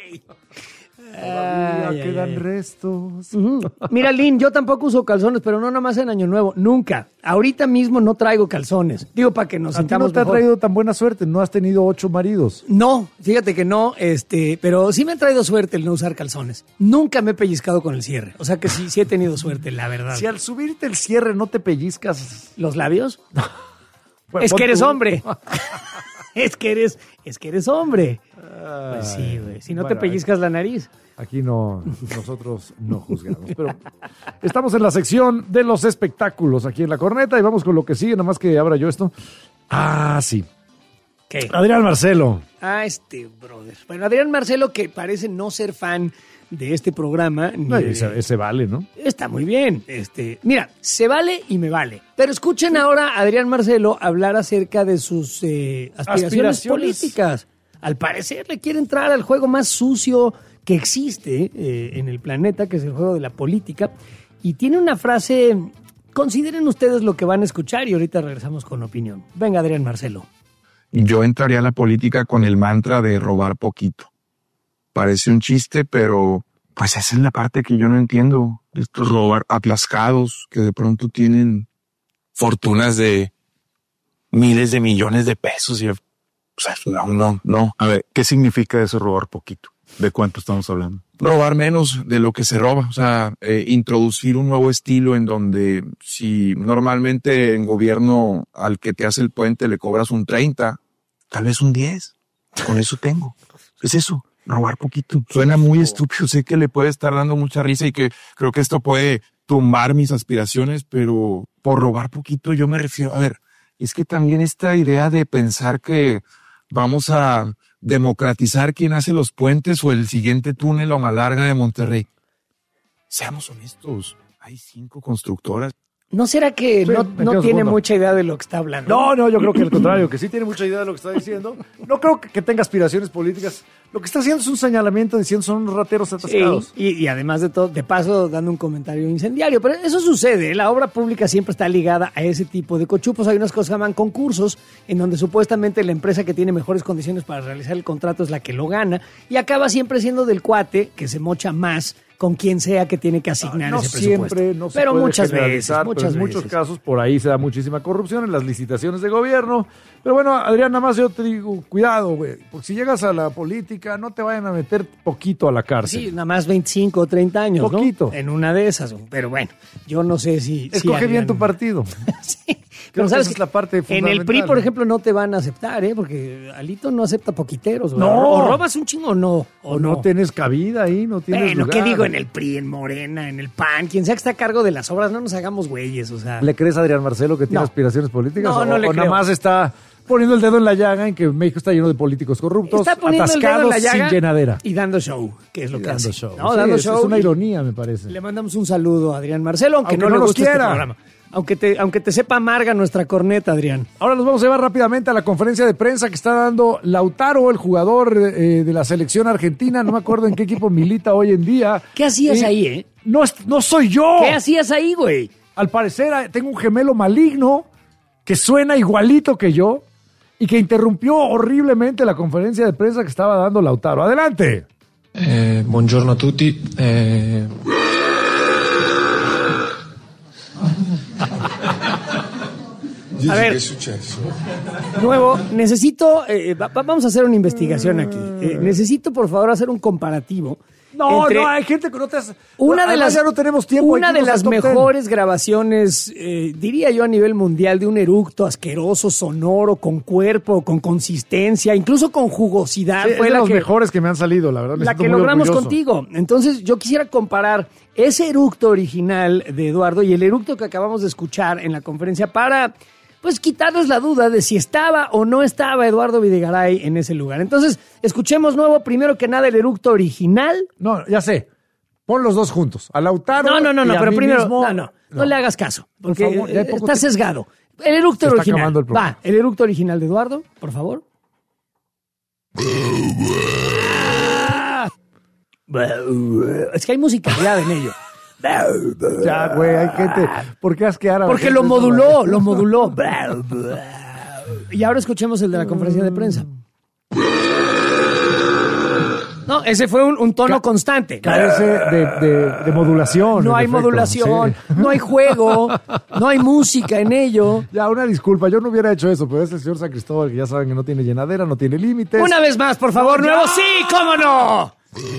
Todavía quedan restos. Mira, Lin, yo tampoco uso calzones, pero no nada más en Año Nuevo. Nunca. Ahorita mismo no traigo calzones. Digo, para que nos sintamos mejor. ¿A ti no te ha traído tan buena suerte? ¿No has tenido 8 maridos? No, fíjate que no, pero sí me ha traído suerte el no usar calzones. Nunca me he pellizcado con el cierre. O sea que sí he tenido suerte, la verdad. Si al subirte el cierre no te pellizcas... ¿Los labios? Es que eres hombre. Es que eres hombre. Pues sí, güey. Si no te pellizcas la nariz. Aquí nosotros no juzgamos. Pero estamos en la sección de los espectáculos aquí en La Corneta y vamos con lo que sigue, nada más que abra yo esto. Ah, sí. ¿Qué? Adrián Marcelo. Brother. Bueno, Adrián Marcelo, que parece no ser fan de este programa. Ese vale, ¿no? Está muy bien. Mira, se vale y me vale. Pero escuchen ahora a Adrián Marcelo hablar acerca de sus aspiraciones políticas. Al parecer le quiere entrar al juego más sucio que existe en el planeta, que es el juego de la política. Y tiene una frase, consideren ustedes lo que van a escuchar y ahorita regresamos con opinión. Venga, Adrián Marcelo. Yo entraría a la política con el mantra de robar poquito. Parece un chiste, pero pues esa es la parte que yo no entiendo. Estos robar atascados que de pronto tienen fortunas de miles de millones de pesos. O sea, no. A ver, ¿qué significa eso robar poquito? ¿De cuánto estamos hablando? Robar menos de lo que se roba. O sea, introducir un nuevo estilo en donde si normalmente en gobierno al que te hace el puente le cobras un 30, tal vez un 10. Con eso tengo. Es eso. Robar poquito. Suena muy estúpido, sé que le puede estar dando mucha risa y que creo que esto puede tumbar mis aspiraciones, pero por robar poquito yo me refiero, a ver, es que también esta idea de pensar que vamos a democratizar quién hace los puentes o el siguiente túnel o Malarga de Monterrey. Seamos honestos, hay 5 constructoras. ¿No será que Sí, no tiene mucha idea de lo que está hablando? No, yo creo que al contrario, que sí tiene mucha idea de lo que está diciendo. No creo que tenga aspiraciones políticas. Lo que está haciendo es un señalamiento diciendo son unos rateros atascados. Sí, y además de todo, de paso, dando un comentario incendiario. Pero eso sucede, la obra pública siempre está ligada a ese tipo de cochupos. Hay unas cosas que llaman concursos, en donde supuestamente la empresa que tiene mejores condiciones para realizar el contrato es la que lo gana, y acaba siempre siendo del cuate que se mocha más con quien sea que tiene que asignar ese presupuesto. Siempre, no se pero puede muchas generalizar, veces, pero en muchos casos por ahí se da muchísima corrupción en las licitaciones de gobierno. Pero bueno, Adrián, nada más yo te digo, cuidado, güey, porque si llegas a la política no te vayan a meter poquito a la cárcel. Sí, nada más 25 o 30 años, poquito. ¿no? En una de esas, pero bueno, yo no sé si... Escoge bien tu partido. Sí. Creo Pero sabes que esa es la parte fundamental. En el PRI, por ejemplo, no te van a aceptar, porque Alito no acepta poquiteros. ¿Verdad? No. O robas un chingo o no. O no tienes cabida ahí, no tienes Bueno, lugar. ¿qué digo? En el PRI, en Morena, en el PAN, quien sea que está a cargo de las obras, no nos hagamos güeyes, o sea... ¿Le crees a Adrián Marcelo que tiene No. aspiraciones políticas? No, o, no le o creo. nada más está poniendo el dedo en la llaga en que México está lleno de políticos corruptos, Está poniendo el dedo en atascados la llaga sin llenadera. y dando show, que es lo que Dando hace. show. ¿No? Sí, Dando es show. una ironía, me parece. Le mandamos un saludo a Adrián Marcelo, aunque no no le nos guste este quiera. programa. Aunque te sepa amarga nuestra corneta, Adrián. Ahora nos vamos a llevar rápidamente a la conferencia de prensa que está dando Lautaro, el jugador de la selección argentina. No me acuerdo en qué equipo milita hoy en día. ¿Qué hacías ahí, No soy yo. ¿Qué hacías ahí, güey? Al parecer tengo un gemelo maligno que suena igualito que yo y que interrumpió horriblemente la conferencia de prensa que estaba dando Lautaro. Adelante. Buongiorno a tutti. A ver, ¿Qué es successo? nuevo, necesito, vamos a hacer una investigación aquí. Necesito, por favor, hacer un comparativo No, hay gente que no te hace... Ya no tenemos tiempo. Una de las mejores grabaciones, diría yo, a nivel mundial, de un eructo asqueroso, sonoro, con cuerpo, con consistencia, incluso con jugosidad. Sí, fue es de la los que, mejores que me han salido, la verdad. La que logramos contigo. Entonces, yo quisiera comparar ese eructo original de Eduardo y el eructo que acabamos de escuchar en la conferencia para... pues quitarles la duda de si estaba o no estaba Eduardo Videgaray en ese lugar. Entonces, escuchemos nuevo, primero que nada, el eructo original. No, ya sé. Pon los dos juntos. A Lautaro. No, y a pero mí primero, mismo, no le hagas caso, porque por favor, ya hay poco está tiempo. sesgado. El eructo Se está original. acabando el programa. Va, el eructo original de Eduardo, por favor. Es que hay musicalidad en ello. Ya, güey, hay gente... ¿Por qué asquear a la Porque gente? lo moduló. Y ahora escuchemos el de la conferencia de prensa. No, ese fue un tono constante. Carece de modulación. No en hay efecto, modulación, sí. no hay juego, no hay música en ello. Ya, una disculpa, yo no hubiera hecho eso, pero este señor San Cristóbal, que ya saben que no tiene llenadera, no tiene límites. Una vez más, por favor, nuevo. ¡Sí, cómo no!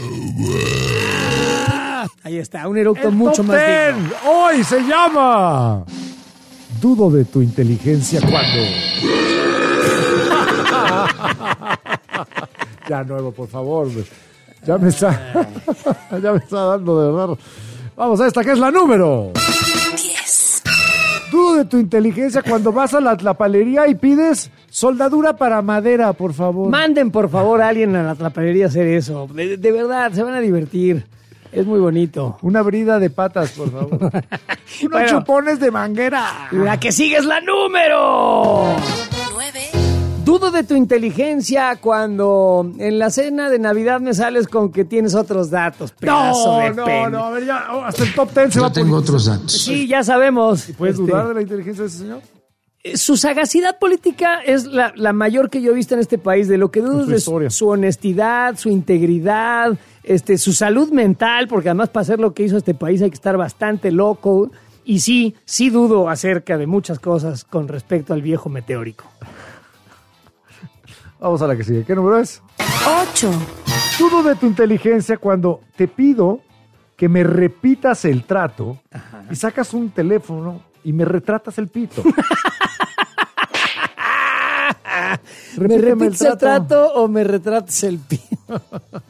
Ahí está, un eructo mucho más digno. Hoy se llama... Dudo de tu inteligencia cuando... Ya, nuevo, por favor. Ya me está dando de verdad. Vamos a esta, que es la número 10. Dudo de tu inteligencia cuando vas a la palería y pides soldadura para madera, por favor. Manden, por favor, a alguien a la trapalería a hacer eso. De verdad, se van a divertir. Es muy bonito. Una brida de patas, por favor. Unos chupones de manguera. La que sigue es la número 9. Dudo de tu inteligencia cuando en la cena de Navidad me sales con que tienes otros datos. Pedazo de pene. A ver, ya, hasta el top 10 se va a tengo otros datos. Sí, ya sabemos. ¿Puedes dudar de la inteligencia de ese señor? Su sagacidad política es la mayor que yo he visto en este país. De lo que dudo es de su honestidad, su integridad, su salud mental, porque además para hacer lo que hizo este país hay que estar bastante loco. Y sí dudo acerca de muchas cosas con respecto al viejo meteórico. Vamos a la que sigue. ¿Qué número es? 8. Dudo de tu inteligencia cuando te pido que me repitas el trato y sacas un teléfono y me retratas el pito. ¿Me repites el trato o me retratas el pito?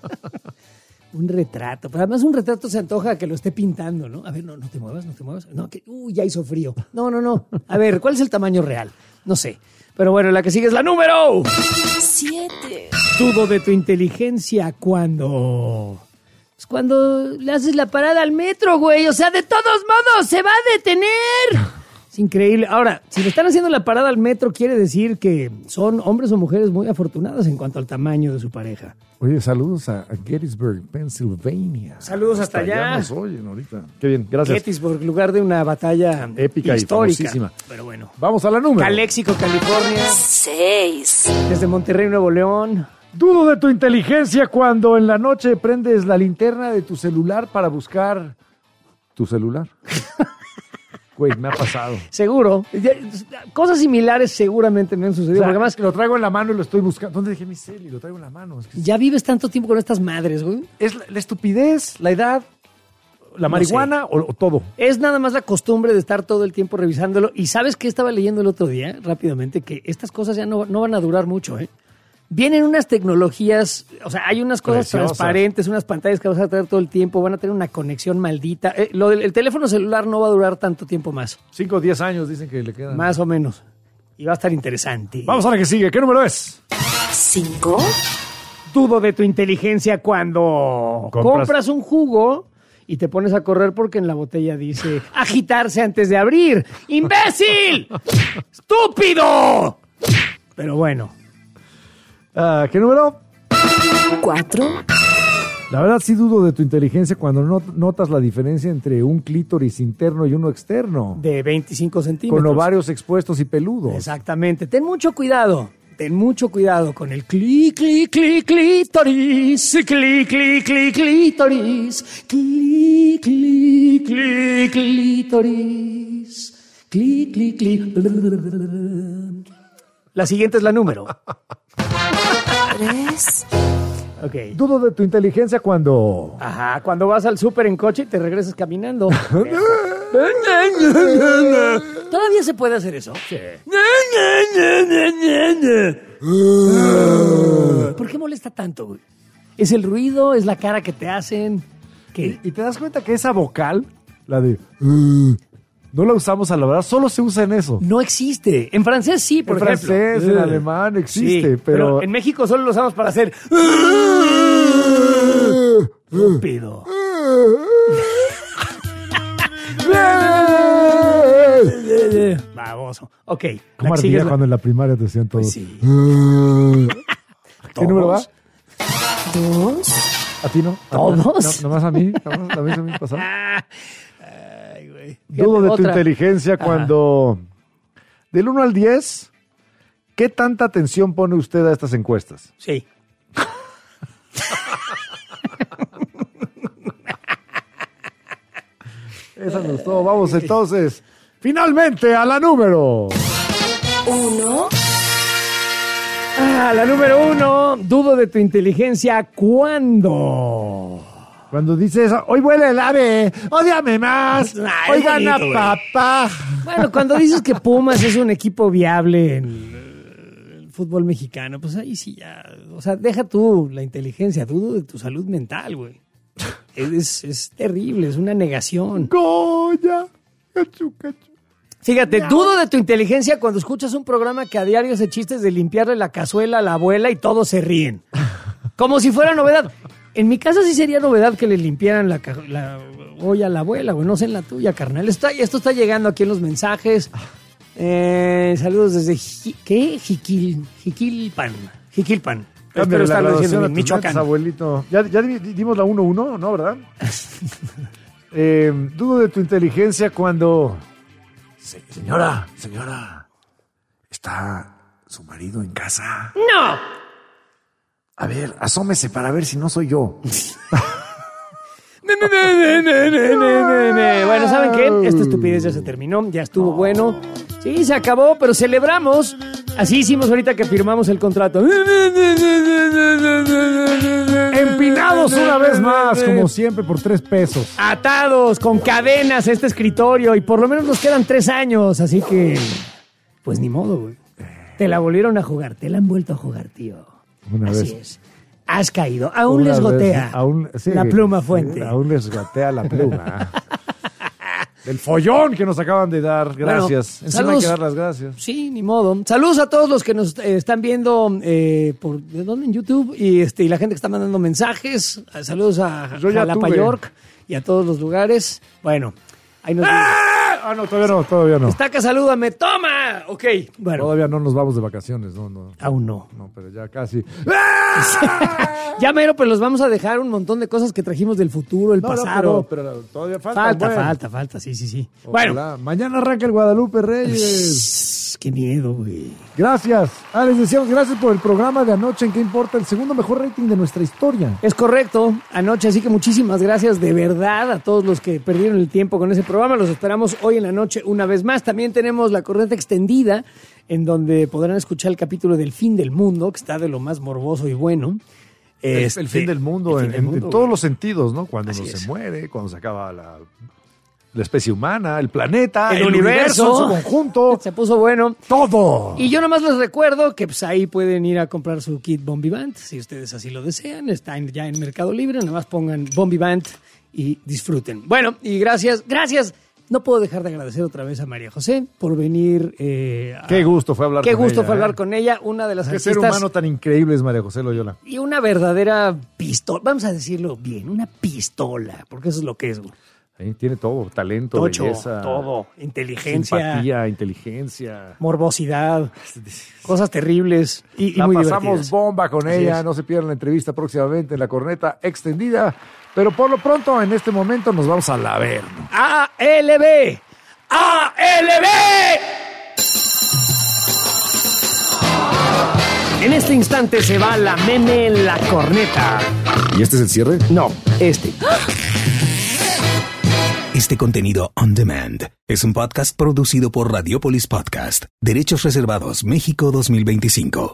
Un retrato. Pero además un retrato se antoja que lo esté pintando, ¿no? A ver, no te muevas. No, ya hizo frío. No. A ver, ¿cuál es el tamaño real? No sé. Pero bueno, la que sigue es la número 7. Dudo de tu inteligencia cuando le haces la parada al metro, güey. O sea, de todos modos, se va a detener. Es increíble. Ahora, si le están haciendo la parada al metro, quiere decir que son hombres o mujeres muy afortunadas en cuanto al tamaño de su pareja. Oye, saludos a Gettysburg, Pennsylvania. Saludos hasta allá. Nos oyen ahorita. Qué bien, gracias. Gettysburg, lugar de una batalla épica histórica. Y famosísima. Pero bueno. Vamos a la número. Calexico, California. 6. Desde Monterrey, Nuevo León. Dudo de tu inteligencia cuando en la noche prendes la linterna de tu celular para buscar tu celular. Güey, me ha pasado. Seguro. Cosas similares seguramente me han sucedido. O sea, porque además lo traigo en la mano y lo estoy buscando. ¿Dónde dejé mi cel? Y lo traigo en la mano. Es que ya vives tanto tiempo con estas madres, güey. ¿Es la estupidez, la edad, la marihuana o todo? Es nada más la costumbre de estar todo el tiempo revisándolo. Y ¿sabes qué estaba leyendo el otro día? Rápidamente, que estas cosas ya no van a durar mucho, ¿eh? Vienen unas tecnologías, o sea, hay unas cosas transparentes, unas pantallas que vas a tener todo el tiempo, van a tener una conexión maldita. El teléfono celular no va a durar tanto tiempo más. 5 o 10 años dicen que le quedan. Más o menos. Y va a estar interesante. Vamos a la que sigue. ¿Qué número es? 5. Dudo de tu inteligencia cuando compras un jugo y te pones a correr porque en la botella dice agitarse antes de abrir. ¡Imbécil! ¡Estúpido! Pero bueno. ¿Qué número? 4. La verdad sí dudo de tu inteligencia cuando no notas la diferencia entre un clítoris interno y uno externo. De 25 centímetros. Con ovarios expuestos y peludos. Exactamente. Ten mucho cuidado con el clítoris. Clítoris. La siguiente es la número 3. Ok. Dudo de tu inteligencia cuando... Ajá, cuando vas al súper en coche y te regresas caminando. ¿Todavía se puede hacer eso? Sí. ¿Por qué molesta tanto, güey? ¿Es el ruido? ¿Es la cara que te hacen? ¿Qué? Y te das cuenta que esa vocal, la de... no la usamos a la verdad, solo se usa en eso. No existe. En francés sí, por ejemplo. En francés, en alemán existe, sí, pero... en México solo lo usamos para hacer... Estúpido. Baboso. Ok. ¿Cómo ardía cuando en la primaria te decían todos? Pues sí. ¿Qué número va? 2. ¿A ti no? ¿Todos? Nomás a mí. Nomás a mí pasado. Ay, güey. Dudo de tu Otra. inteligencia cuando... Del 1 al 10, ¿qué tanta atención pone usted a estas encuestas? Sí. Esa nos gustó. Vamos entonces, finalmente a la número... 1. La número 1. Dudo de tu inteligencia cuando... Cuando dices, hoy vuela el ave, ódiame más, hoy gana bonito, papá. Bueno, cuando dices que Pumas es un equipo viable en el fútbol mexicano, pues ahí sí ya... O sea, deja tú la inteligencia, dudo de tu salud mental, güey. Es terrible, es una negación. Goya, cachu. Fíjate, dudo de tu inteligencia cuando escuchas un programa que a diario hace chistes de limpiarle la cazuela a la abuela y todos se ríen. Como si fuera novedad. En mi casa sí sería novedad que le limpiaran la olla a la abuela, güey. No sé en la tuya, carnal. Esto está llegando aquí en los mensajes. Saludos desde... ¿Qué? Jiquilpan. Espero estarlo diciendo en Michoacán. Abuelito. Ya dimos la 1-1, ¿no? ¿Verdad? Dudo de tu inteligencia cuando... Señora, ¿está su marido en casa? ¡No! A ver, asómese para ver si no soy yo. Bueno, ¿saben qué? Esta estupidez ya se terminó, ya estuvo bueno. Sí, se acabó, pero celebramos. Así hicimos ahorita que firmamos el contrato. Empinados una vez más, como siempre, por 3 pesos. Atados, con cadenas a este escritorio. Y por lo menos nos quedan 3 años, así que... Pues ni modo, güey. Te la volvieron a jugar, te la han vuelto a jugar, tío. Así es. Has caído. Aún les gotea la pluma fuente. Aún les gotea la pluma. El follón que nos acaban de dar. Gracias. Bueno, encima hay que dar las gracias. Sí, ni modo. Saludos a todos los que nos están viendo ¿de dónde? En YouTube. Y la gente que está mandando mensajes. Saludos a Jalapa York y a todos los lugares. Bueno, ahí nos vemos. No, todavía no. Estaca, salúdame. ¡Toma! Ok, bueno. Todavía no nos vamos de vacaciones, no. Aún no. No, pero ya casi. Ya mero, pues los vamos a dejar un montón de cosas que trajimos del futuro, el pasado. No, pero todavía falta. Falta, sí. Ojalá. Bueno. Mañana arranca el Guadalupe Reyes. Qué miedo, güey. Gracias. Les decíamos gracias por el programa de anoche en ¿Qué importa? El segundo mejor rating de nuestra historia. Es correcto, anoche, así que muchísimas gracias de verdad a todos los que perdieron el tiempo con ese programa. Los esperamos hoy en la noche una vez más. También tenemos la corneta extendida, en donde podrán escuchar el capítulo del fin del mundo, que está de lo más morboso y bueno. El fin del mundo, en todos los sentidos, ¿no? Cuando uno se muere, cuando se acaba la especie humana, el planeta, el universo en su conjunto. Se puso bueno. Todo. Y yo nomás les recuerdo que pues ahí pueden ir a comprar su kit Bombivant, si ustedes así lo desean. Está ya en Mercado Libre, nomás pongan Bombivant y disfruten. Bueno, y gracias. No puedo dejar de agradecer otra vez a María José por venir. Qué gusto fue hablar con ella. Qué gusto fue hablar con ella. Una de las Qué artistas. ser humano tan increíble es María José Loyola. Y una verdadera pistola. Vamos a decirlo bien, una pistola, porque eso es lo que es, güey. Sí, tiene todo, talento, Tocho, belleza. Todo, inteligencia. Simpatía, inteligencia. Morbosidad, cosas terribles y muy pasamos divertidas. Bomba con Así ella. es. No se pierdan la entrevista próximamente en la corneta extendida. Pero por lo pronto, en este momento, nos vamos al Averno. ¡ALB! En este instante se va la meme en la corneta. ¿Y este es el cierre? No, este. Este contenido on demand es un podcast producido por Radiopolis Podcast. Derechos reservados México 2025.